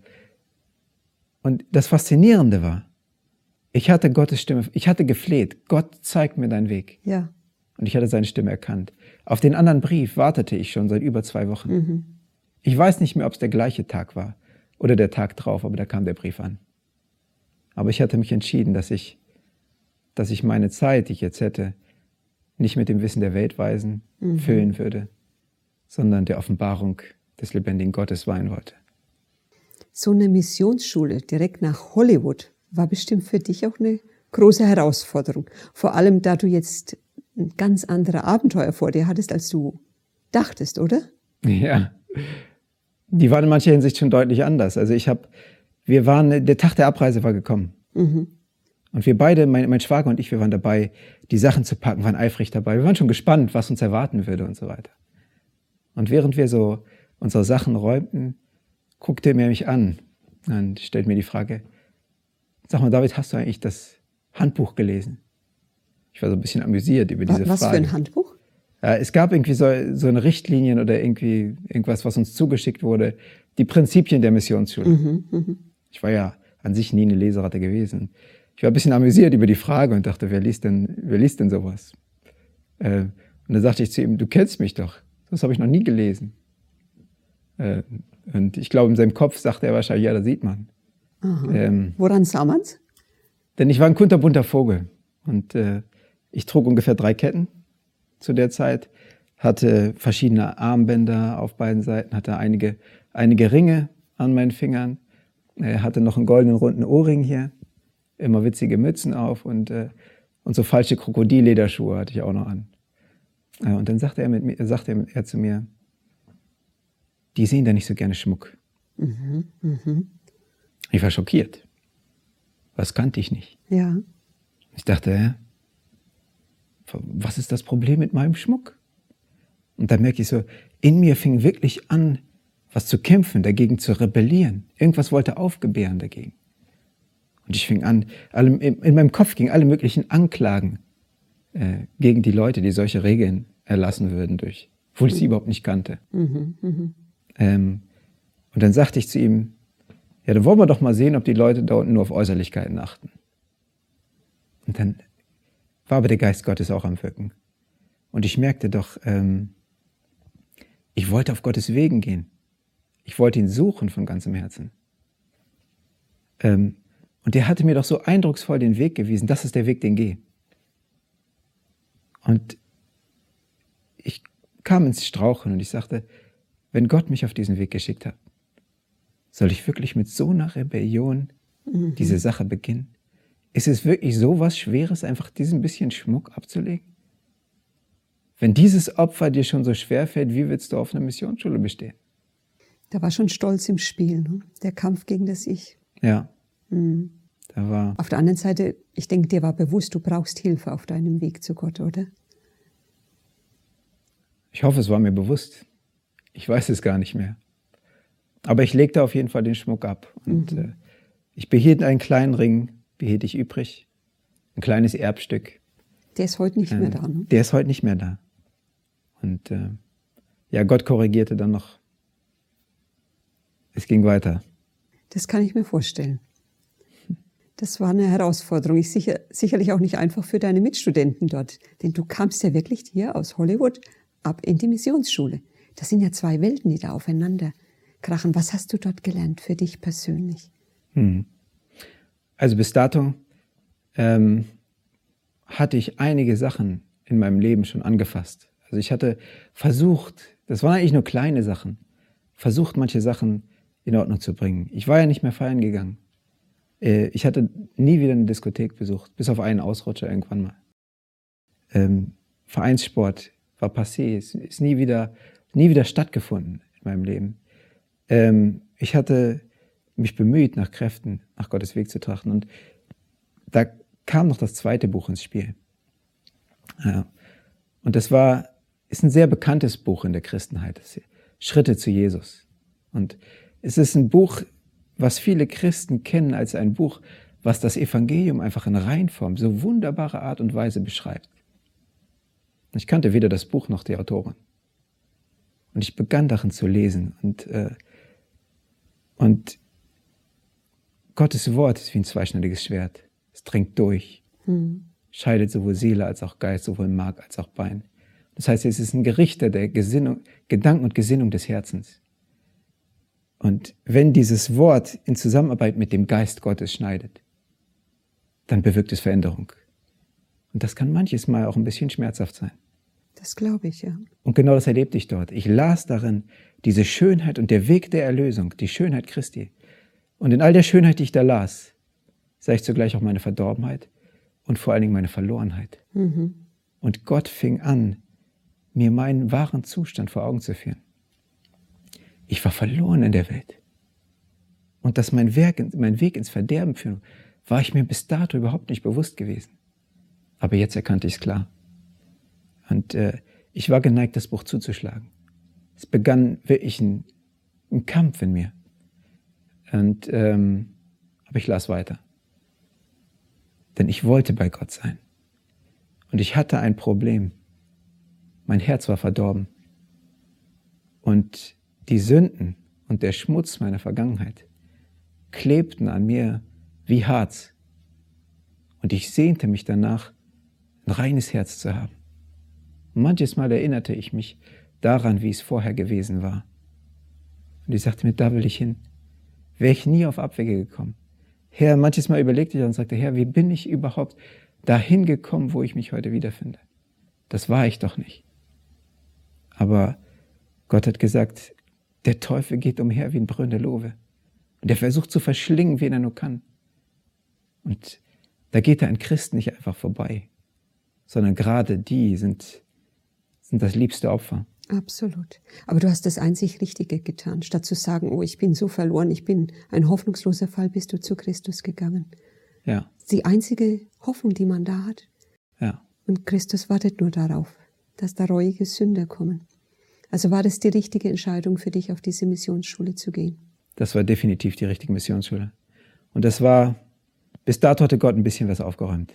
und das Faszinierende war, ich hatte Gottes Stimme, ich hatte gefleht, Gott zeigt mir deinen Weg. Ja. Und ich hatte seine Stimme erkannt. Auf den anderen Brief wartete ich schon seit über zwei Wochen. Mhm. Ich weiß nicht mehr, ob es der gleiche Tag war oder der Tag drauf, aber da kam der Brief an. Aber ich hatte mich entschieden, dass ich, dass ich meine Zeit, die ich jetzt hätte, nicht mit dem Wissen der Weltweisen Mhm. füllen würde, sondern der Offenbarung des lebendigen Gottes weihen wollte. So eine Missionsschule direkt nach Hollywood war bestimmt für dich auch eine große Herausforderung. Vor allem, da du jetzt ein ganz andere Abenteuer vor dir hattest, als du dachtest, oder? Ja, die waren in mancher Hinsicht schon deutlich anders. Also ich habe, wir waren, der Tag der Abreise war gekommen. Mhm. Und wir beide, mein, mein Schwager und ich, wir waren dabei, die Sachen zu packen, waren eifrig dabei. Wir waren schon gespannt, was uns erwarten würde und so weiter. Und während wir so unsere Sachen räumten, guckte er mich an und stellte mir die Frage, sag mal, David, hast du eigentlich das Handbuch gelesen? Ich war so ein bisschen amüsiert über diese Was Frage. für ein Handbuch? Ja, es gab irgendwie so, so eine Richtlinien oder irgendwie irgendwas, was uns zugeschickt wurde, die Prinzipien der Missionsschule. Mhm, mhm. Ich war ja an sich nie eine Leseratte gewesen. Ich war ein bisschen amüsiert über die Frage und dachte, wer liest denn, wer liest denn sowas? Äh, und dann sagte ich zu ihm, du kennst mich doch. Das habe ich noch nie gelesen. Äh, und ich glaube, in seinem Kopf sagte er wahrscheinlich, ja, das sieht man. Ähm, Woran sah man's? denn ich war ein kunterbunter Vogel. Und äh, ich trug ungefähr drei Ketten zu der Zeit, hatte verschiedene Armbänder auf beiden Seiten, hatte einige, einige Ringe an meinen Fingern, äh, hatte noch einen goldenen runden Ohrring hier, immer witzige Mützen auf und, äh, und so falsche Krokodillederschuhe hatte ich auch noch an. Äh, und dann sagte er, mit mir, sagte er, er zu mir, die sehen da nicht so gerne Schmuck. Mhm, mhm. Ich war schockiert. Das kannte ich nicht. Ja. Ich dachte, hä? Was ist das Problem mit meinem Schmuck? Und dann merke ich so, in mir fing wirklich an, was zu kämpfen, dagegen zu rebellieren. Irgendwas wollte aufgebären dagegen. Und ich fing an, alle, in meinem Kopf gingen alle möglichen Anklagen äh, gegen die Leute, die solche Regeln erlassen würden, durch, obwohl ich sie überhaupt nicht kannte. Mhm, mhm. Ähm, und dann sagte ich zu ihm, ja, dann wollen wir doch mal sehen, ob die Leute da unten nur auf Äußerlichkeiten achten. Und dann war aber der Geist Gottes auch am Wirken. Und ich merkte doch, ähm, ich wollte auf Gottes Wegen gehen. Ich wollte ihn suchen von ganzem Herzen. Ähm, und der hatte mir doch so eindrucksvoll den Weg gewiesen, das ist der Weg, den geh. Und ich kam ins Straucheln und ich sagte, wenn Gott mich auf diesen Weg geschickt hat, soll ich wirklich mit so einer Rebellion mhm. diese Sache beginnen? Ist es wirklich so was Schweres, einfach diesen bisschen Schmuck abzulegen? Wenn dieses Opfer dir schon so schwer fällt, wie willst du auf einer Missionsschule bestehen? Da war schon Stolz im Spiel, ne? Der Kampf gegen das Ich. Ja, Mhm. da war... Auf der anderen Seite, ich denke, dir war bewusst, du brauchst Hilfe auf deinem Weg zu Gott, oder? Ich hoffe, es war mir bewusst. Ich weiß es gar nicht mehr. Aber ich legte auf jeden Fall den Schmuck ab. Und mhm. äh, ich behielt einen kleinen Ring, behielt ich übrig. Ein kleines Erbstück. Der ist heute nicht ähm, mehr da, ne? Der ist heute nicht mehr da. Und äh, ja, Gott korrigierte dann noch. Es ging weiter. Das kann ich mir vorstellen. Das war eine Herausforderung. Ich sicher, sicherlich auch nicht einfach für deine Mitstudenten dort. Denn du kamst ja wirklich hier aus Hollywood ab in die Missionsschule. Das sind ja zwei Welten, die da aufeinander krachen. Was hast du dort gelernt für dich persönlich? Hm. Also bis dato ähm, hatte ich einige Sachen in meinem Leben schon angefasst. Also ich hatte versucht, das waren eigentlich nur kleine Sachen, versucht manche Sachen in Ordnung zu bringen. Ich war ja nicht mehr feiern gegangen. Ich hatte nie wieder eine Diskothek besucht, bis auf einen Ausrutscher irgendwann mal. Ähm, Vereinssport war passé, es ist nie wieder, nie wieder stattgefunden in meinem Leben. Ähm, ich hatte mich bemüht, nach Kräften, nach Gottes Weg zu trachten. Und da kam noch das zweite Buch ins Spiel. Ja. Und das war, ist ein sehr bekanntes Buch in der Christenheit, das Schritte zu Jesus. Und es ist ein Buch, was viele Christen kennen als ein Buch, was das Evangelium einfach in Reinform, so wunderbare Art und Weise beschreibt. Ich kannte weder das Buch noch die Autorin. Und ich begann darin zu lesen. Und, äh, und Gottes Wort ist wie ein zweischneidiges Schwert. Es dringt durch, hm. scheidet sowohl Seele als auch Geist, sowohl Mark als auch Bein. Das heißt, es ist ein Gerichter der Gesinnung, Gedanken und Gesinnung des Herzens. Und wenn dieses Wort in Zusammenarbeit mit dem Geist Gottes schneidet, dann bewirkt es Veränderung. Und das kann manches Mal auch ein bisschen schmerzhaft sein. Das glaube ich, ja. Und genau das erlebte ich dort. Ich las darin diese Schönheit und der Weg der Erlösung, die Schönheit Christi. Und in all der Schönheit, die ich da las, sah ich zugleich auch meine Verdorbenheit und vor allen Dingen meine Verlorenheit. Mhm. Und Gott fing an, mir meinen wahren Zustand vor Augen zu führen. Ich war verloren in der Welt. Und dass mein, Werk, mein Weg ins Verderben führt, war ich mir bis dato überhaupt nicht bewusst gewesen. Aber jetzt erkannte ich es klar. Und äh, ich war geneigt, das Buch zuzuschlagen. Es begann wirklich ein, ein Kampf in mir. Und, ähm, aber ich las weiter. Denn ich wollte bei Gott sein. Und ich hatte ein Problem. Mein Herz war verdorben. Und die Sünden und der Schmutz meiner Vergangenheit klebten an mir wie Harz. Und ich sehnte mich danach, ein reines Herz zu haben. Und manches Mal erinnerte ich mich daran, wie es vorher gewesen war. Und ich sagte mir, da will ich hin. Wäre ich nie auf Abwege gekommen. Herr, manches Mal überlegte ich und sagte, Herr, wie bin ich überhaupt dahin gekommen, wo ich mich heute wiederfinde? Das war ich doch nicht. Aber Gott hat gesagt, der Teufel geht umher wie ein brüllender Löwe. Und er versucht zu verschlingen, wen er nur kann. Und da geht er an Christen nicht einfach vorbei, sondern gerade die sind, sind das liebste Opfer. Absolut. Aber du hast das einzig Richtige getan. Statt zu sagen, oh, ich bin so verloren, ich bin ein hoffnungsloser Fall, bist du zu Christus gegangen. Ja. Die einzige Hoffnung, die man da hat. Ja. Und Christus wartet nur darauf, dass da reuige Sünder kommen. Also war das die richtige Entscheidung für dich, auf diese Missionsschule zu gehen? Das war definitiv die richtige Missionsschule. Und das war, bis dato hatte Gott ein bisschen was aufgeräumt.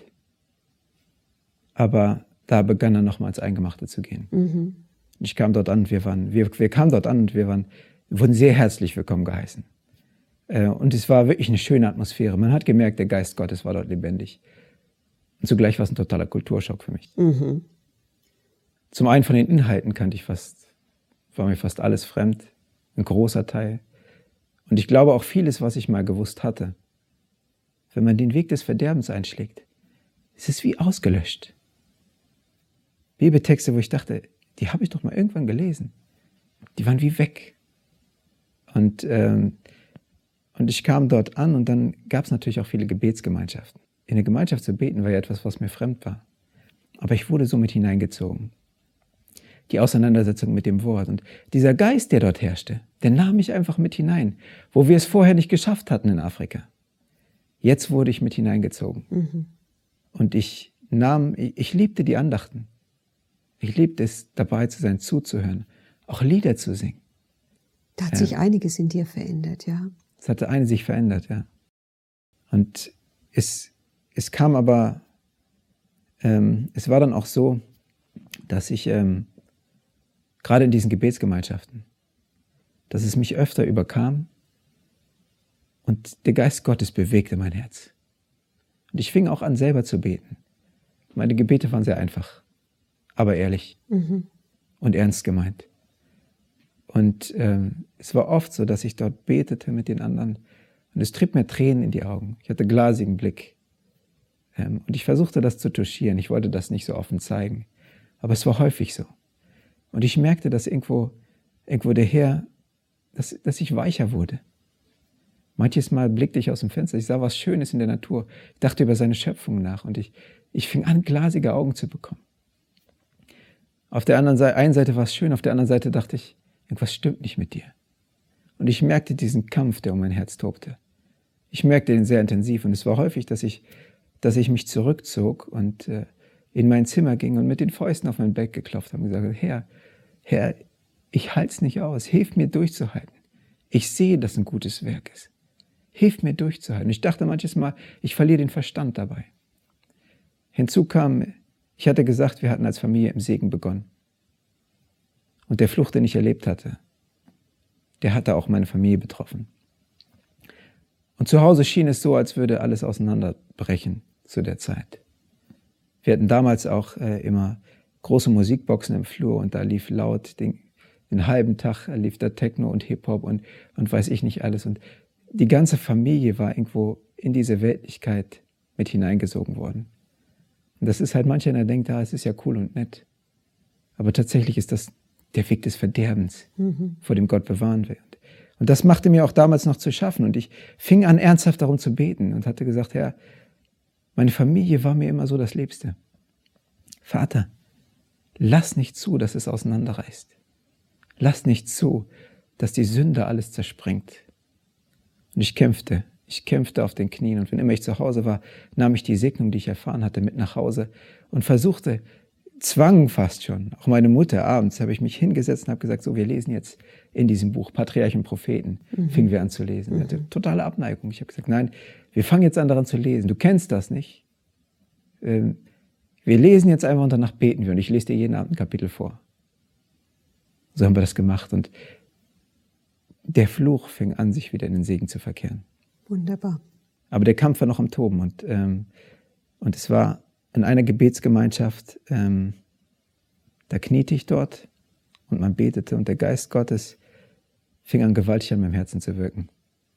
Aber da begann er nochmal ins Eingemachte zu gehen. Mhm. Ich kam dort an, wir waren, wir, wir kamen dort an und wir waren, wir wurden sehr herzlich willkommen geheißen. Und es war wirklich eine schöne Atmosphäre. Man hat gemerkt, der Geist Gottes war dort lebendig. Und zugleich war es ein totaler Kulturschock für mich. Mhm. Zum einen von den Inhalten kannte ich fast, war mir fast alles fremd, ein großer Teil. Und ich glaube auch vieles, was ich mal gewusst hatte. Wenn man den Weg des Verderbens einschlägt, ist es wie ausgelöscht. Bibeltexte, wo ich dachte, die habe ich doch mal irgendwann gelesen. Die waren wie weg. Und, ähm, und ich kam dort an und dann gab es natürlich auch viele Gebetsgemeinschaften. In der Gemeinschaft zu beten war ja etwas, was mir fremd war. Aber ich wurde so mit hineingezogen. Die Auseinandersetzung mit dem Wort. Und dieser Geist, der dort herrschte, der nahm mich einfach mit hinein, wo wir es vorher nicht geschafft hatten in Afrika. Jetzt wurde ich mit hineingezogen. Mhm. Und ich nahm, ich, ich liebte die Andachten. Ich liebte es, dabei zu sein, zuzuhören, auch Lieder zu singen. Da hat ja. sich einiges in dir verändert, ja. Es hatte eine sich verändert, ja. Und es, es kam aber, ähm, es war dann auch so, dass ich ähm, gerade in diesen Gebetsgemeinschaften, dass es mich öfter überkam und der Geist Gottes bewegte mein Herz. Und ich fing auch an, selber zu beten. Meine Gebete waren sehr einfach, aber ehrlich mhm. und ernst gemeint. Und ähm, es war oft so, dass ich dort betete mit den anderen und es trieb mir Tränen in die Augen. Ich hatte glasigen Blick. Ähm, und ich versuchte das zu touchieren. Ich wollte das nicht so offen zeigen. Aber es war häufig so. Und ich merkte, dass irgendwo, irgendwo der Herr, dass, dass ich weicher wurde. Manches Mal blickte ich aus dem Fenster, ich sah was Schönes in der Natur, ich dachte über seine Schöpfung nach und ich, ich fing an, glasige Augen zu bekommen. Auf der anderen Seite, einen Seite war es schön, auf der anderen Seite dachte ich, irgendwas stimmt nicht mit dir. Und ich merkte diesen Kampf, der um mein Herz tobte. Ich merkte ihn sehr intensiv und es war häufig, dass ich, dass ich mich zurückzog und äh, in mein Zimmer ging und mit den Fäusten auf mein Bett geklopft habe und gesagt, Herr, Herr, ich halte es nicht aus, hilf mir durchzuhalten. Ich sehe, dass ein gutes Werk ist. Hilf mir durchzuhalten. Ich dachte manches Mal, ich verliere den Verstand dabei. Hinzu kam, ich hatte gesagt, wir hatten als Familie im Segen begonnen. Und der Fluch, den ich erlebt hatte, der hatte auch meine Familie betroffen. Und zu Hause schien es so, als würde alles auseinanderbrechen zu der Zeit. Wir hatten damals auch äh, immer große Musikboxen im Flur und da lief laut den, den halben Tag lief da Techno und Hip-Hop und, und weiß ich nicht alles. Und die ganze Familie war irgendwo in diese Weltlichkeit mit hineingesogen worden. Und das ist halt, mancher der denkt, ah, es ist ja cool und nett. Aber tatsächlich ist das der Weg des Verderbens, mhm. vor dem Gott bewahren will. Und das machte mir auch damals noch zu schaffen. Und ich fing an, ernsthaft darum zu beten und hatte gesagt, Herr, meine Familie war mir immer so das Liebste. Vater, lass nicht zu, dass es auseinanderreißt. Lass nicht zu, dass die Sünde alles zersprengt. Und ich kämpfte, ich kämpfte auf den Knien. Und wenn immer ich zu Hause war, nahm ich die Segnung, die ich erfahren hatte, mit nach Hause und versuchte, zwang fast schon, auch meine Mutter abends, habe ich mich hingesetzt und habe gesagt, so, wir lesen jetzt in diesem Buch Patriarchen und Propheten, mhm. fingen wir an zu lesen. Ich hatte totale Abneigung. Ich habe gesagt, nein, wir fangen jetzt an daran zu lesen. Du kennst das nicht. Ähm, wir lesen jetzt einfach und danach beten wir und ich lese dir jeden Abend ein Kapitel vor. So haben wir das gemacht und der Fluch fing an, sich wieder in den Segen zu verkehren. Wunderbar. Aber der Kampf war noch am Toben und, ähm, und es war in einer Gebetsgemeinschaft, ähm, da kniete ich dort und man betete und der Geist Gottes fing an, gewaltig an meinem Herzen zu wirken.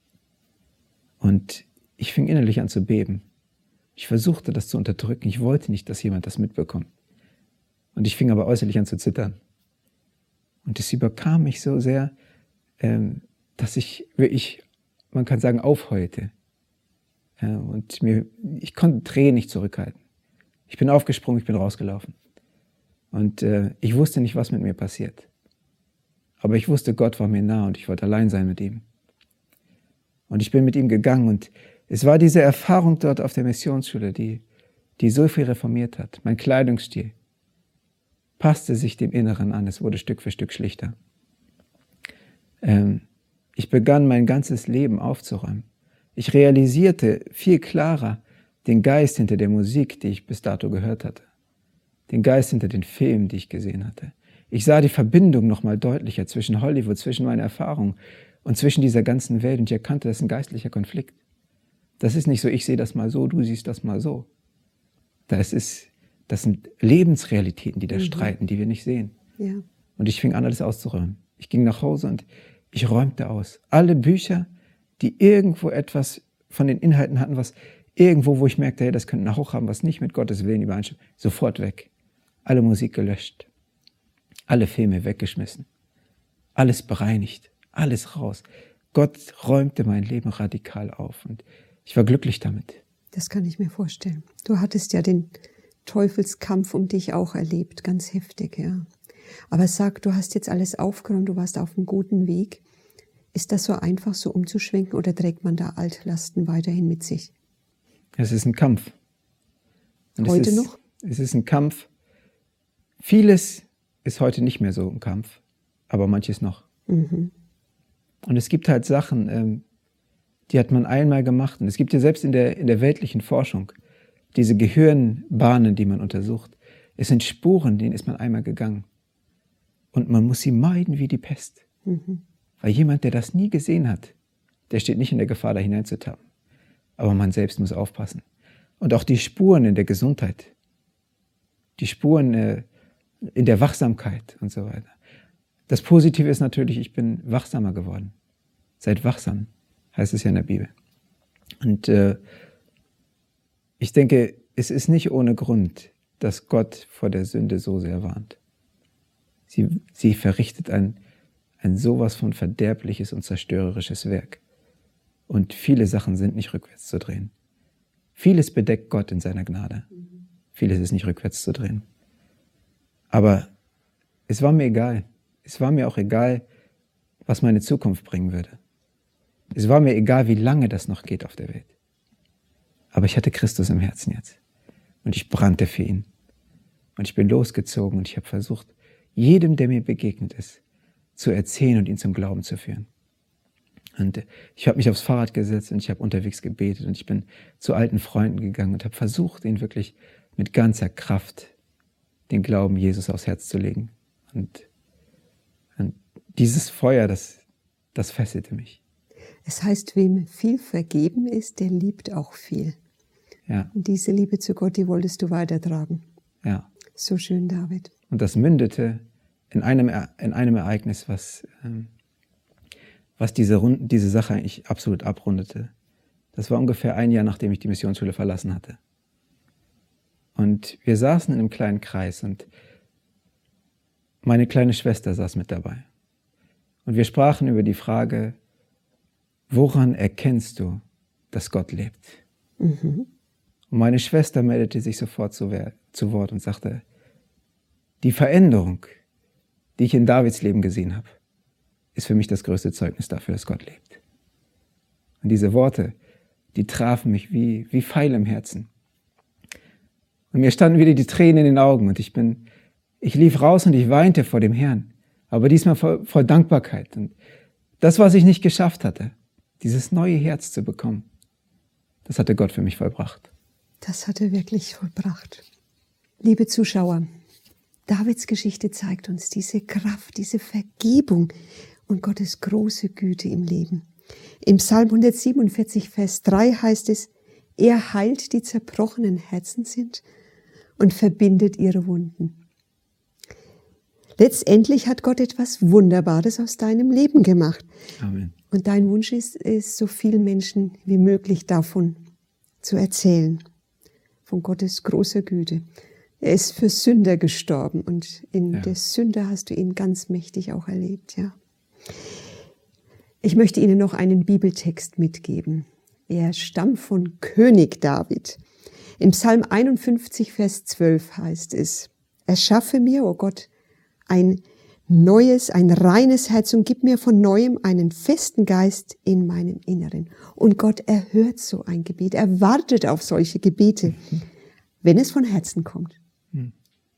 Und ich fing innerlich an zu beben. Ich versuchte, das zu unterdrücken. Ich wollte nicht, dass jemand das mitbekommt. Und ich fing aber äußerlich an zu zittern. Und es überkam mich so sehr, ähm, dass ich wirklich, man kann sagen, aufheulte. Ja, und mir, ich konnte Tränen nicht zurückhalten. Ich bin aufgesprungen, ich bin rausgelaufen. Und äh, ich wusste nicht, was mit mir passiert. Aber ich wusste, Gott war mir nah und ich wollte allein sein mit ihm. Und ich bin mit ihm gegangen und es war diese Erfahrung dort auf der Missionsschule, die, die so viel reformiert hat. Mein Kleidungsstil passte sich dem Inneren an, es wurde Stück für Stück schlichter. Ähm, ich begann mein ganzes Leben aufzuräumen. Ich realisierte viel klarer den Geist hinter der Musik, die ich bis dato gehört hatte. Den Geist hinter den Filmen, die ich gesehen hatte. Ich sah die Verbindung noch mal deutlicher zwischen Hollywood, zwischen meiner Erfahrung und zwischen dieser ganzen Welt. Und ich erkannte, das ist ein geistlicher Konflikt. Das ist nicht so, ich sehe das mal so, du siehst das mal so. Das ist, das sind Lebensrealitäten, die da mhm. streiten, die wir nicht sehen. Ja. Und ich fing an, alles auszuräumen. Ich ging nach Hause und ich räumte aus. Alle Bücher, die irgendwo etwas von den Inhalten hatten, was irgendwo, wo ich merkte, hey, das könnte einen Hauch haben, was nicht mit Gottes Willen übereinstimmt, sofort weg. Alle Musik gelöscht. Alle Filme weggeschmissen. Alles bereinigt. Alles raus. Gott räumte mein Leben radikal auf und ich war glücklich damit. Das kann ich mir vorstellen. Du hattest ja den Teufelskampf um dich auch erlebt, ganz heftig, ja. Aber sag, du hast jetzt alles aufgeräumt, du warst auf einem guten Weg. Ist das so einfach, so umzuschwenken oder trägt man da Altlasten weiterhin mit sich? Es ist ein Kampf. Und heute es ist, noch? Es ist ein Kampf. Vieles ist heute nicht mehr so ein Kampf, aber manches noch. Mhm. Und es gibt halt Sachen, ähm, die hat man einmal gemacht. Und es gibt ja selbst in der, in der weltlichen Forschung diese Gehirnbahnen, die man untersucht. Es sind Spuren, denen ist man einmal gegangen. Und man muss sie meiden wie die Pest. Mhm. Weil jemand, der das nie gesehen hat, der steht nicht in der Gefahr, da hineinzutappen. Aber man selbst muss aufpassen. Und auch die Spuren in der Gesundheit, die Spuren äh, in der Wachsamkeit und so weiter. Das Positive ist natürlich, ich bin wachsamer geworden. Seid wachsam, heißt es ja in der Bibel. Und äh, ich denke, es ist nicht ohne Grund, dass Gott vor der Sünde so sehr warnt. Sie, sie verrichtet ein, ein sowas von verderbliches und zerstörerisches Werk. Und viele Sachen sind nicht rückwärts zu drehen. Vieles bedeckt Gott in seiner Gnade. Vieles ist nicht rückwärts zu drehen. Aber es war mir egal. Es war mir auch egal, was meine Zukunft bringen würde. Es war mir egal, wie lange das noch geht auf der Welt. Aber ich hatte Christus im Herzen jetzt. Und ich brannte für ihn. Und ich bin losgezogen und ich habe versucht, jedem, der mir begegnet ist, zu erzählen und ihn zum Glauben zu führen. Und ich habe mich aufs Fahrrad gesetzt und ich habe unterwegs gebetet und ich bin zu alten Freunden gegangen und habe versucht, ihnen wirklich mit ganzer Kraft den Glauben Jesus aufs Herz zu legen. Und, und dieses Feuer, das, das fesselte mich. Es heißt, wem viel vergeben ist, der liebt auch viel. Ja. Und diese Liebe zu Gott, die wolltest du weitertragen. Ja. So schön, David. Und das mündete in einem, in einem Ereignis, was, ähm, was diese, Rund, diese Sache eigentlich absolut abrundete. Das war ungefähr ein Jahr, nachdem ich die Missionsschule verlassen hatte. Und wir saßen in einem kleinen Kreis und meine kleine Schwester saß mit dabei. Und wir sprachen über die Frage, woran erkennst du, dass Gott lebt? Mhm. Und meine Schwester meldete sich sofort zu, zu Wort und sagte, die Veränderung, die ich in Davids Leben gesehen habe, ist für mich das größte Zeugnis dafür, dass Gott lebt. Und diese Worte, die trafen mich wie, wie Pfeile im Herzen. Und mir standen wieder die Tränen in den Augen und ich bin, ich lief raus und ich weinte vor dem Herrn, aber diesmal vor, vor Dankbarkeit. Und das, was ich nicht geschafft hatte, dieses neue Herz zu bekommen, das hatte Gott für mich vollbracht. Das hat er wirklich vollbracht. Liebe Zuschauer, Davids Geschichte zeigt uns diese Kraft, diese Vergebung und Gottes große Güte im Leben. Im Psalm hundertsiebenundvierzig, Vers drei heißt es, er heilt die zerbrochenen Herzen sind und verbindet ihre Wunden. Letztendlich hat Gott etwas Wunderbares aus deinem Leben gemacht. Amen. Und dein Wunsch ist es, so vielen Menschen wie möglich davon zu erzählen. Von Gottes großer Güte. Er ist für Sünder gestorben und in Ja. der Sünde hast du ihn ganz mächtig auch erlebt, ja. Ich möchte Ihnen noch einen Bibeltext mitgeben. Er stammt von König David. Im Psalm einundfünfzig, Vers zwölf heißt es, erschaffe mir, o Gott, ein neues, ein reines Herz und gib mir von Neuem einen festen Geist in meinem Inneren. Und Gott erhört so ein Gebet, er wartet auf solche Gebete, wenn es von Herzen kommt. Hm.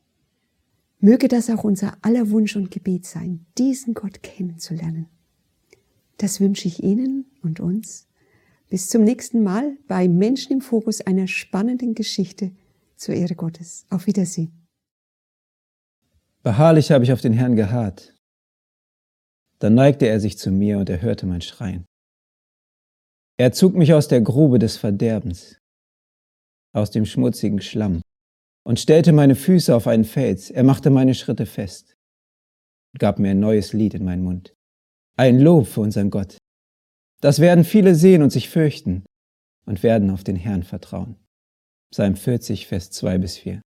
Möge das auch unser aller Wunsch und Gebet sein, diesen Gott kennenzulernen. Das wünsche ich Ihnen und uns. Bis zum nächsten Mal bei Menschen im Fokus, einer spannenden Geschichte zur Ehre Gottes. Auf Wiedersehen. Beharrlich habe ich auf den Herrn geharrt. Dann neigte er sich zu mir und er hörte mein Schreien. Er zog mich aus der Grube des Verderbens, aus dem schmutzigen Schlamm, und stellte meine Füße auf einen Fels. Er machte meine Schritte fest und gab mir ein neues Lied in meinen Mund. Ein Lob für unseren Gott. Das werden viele sehen und sich fürchten und werden auf den Herrn vertrauen. Psalm vierzig, Vers zwei bis vier.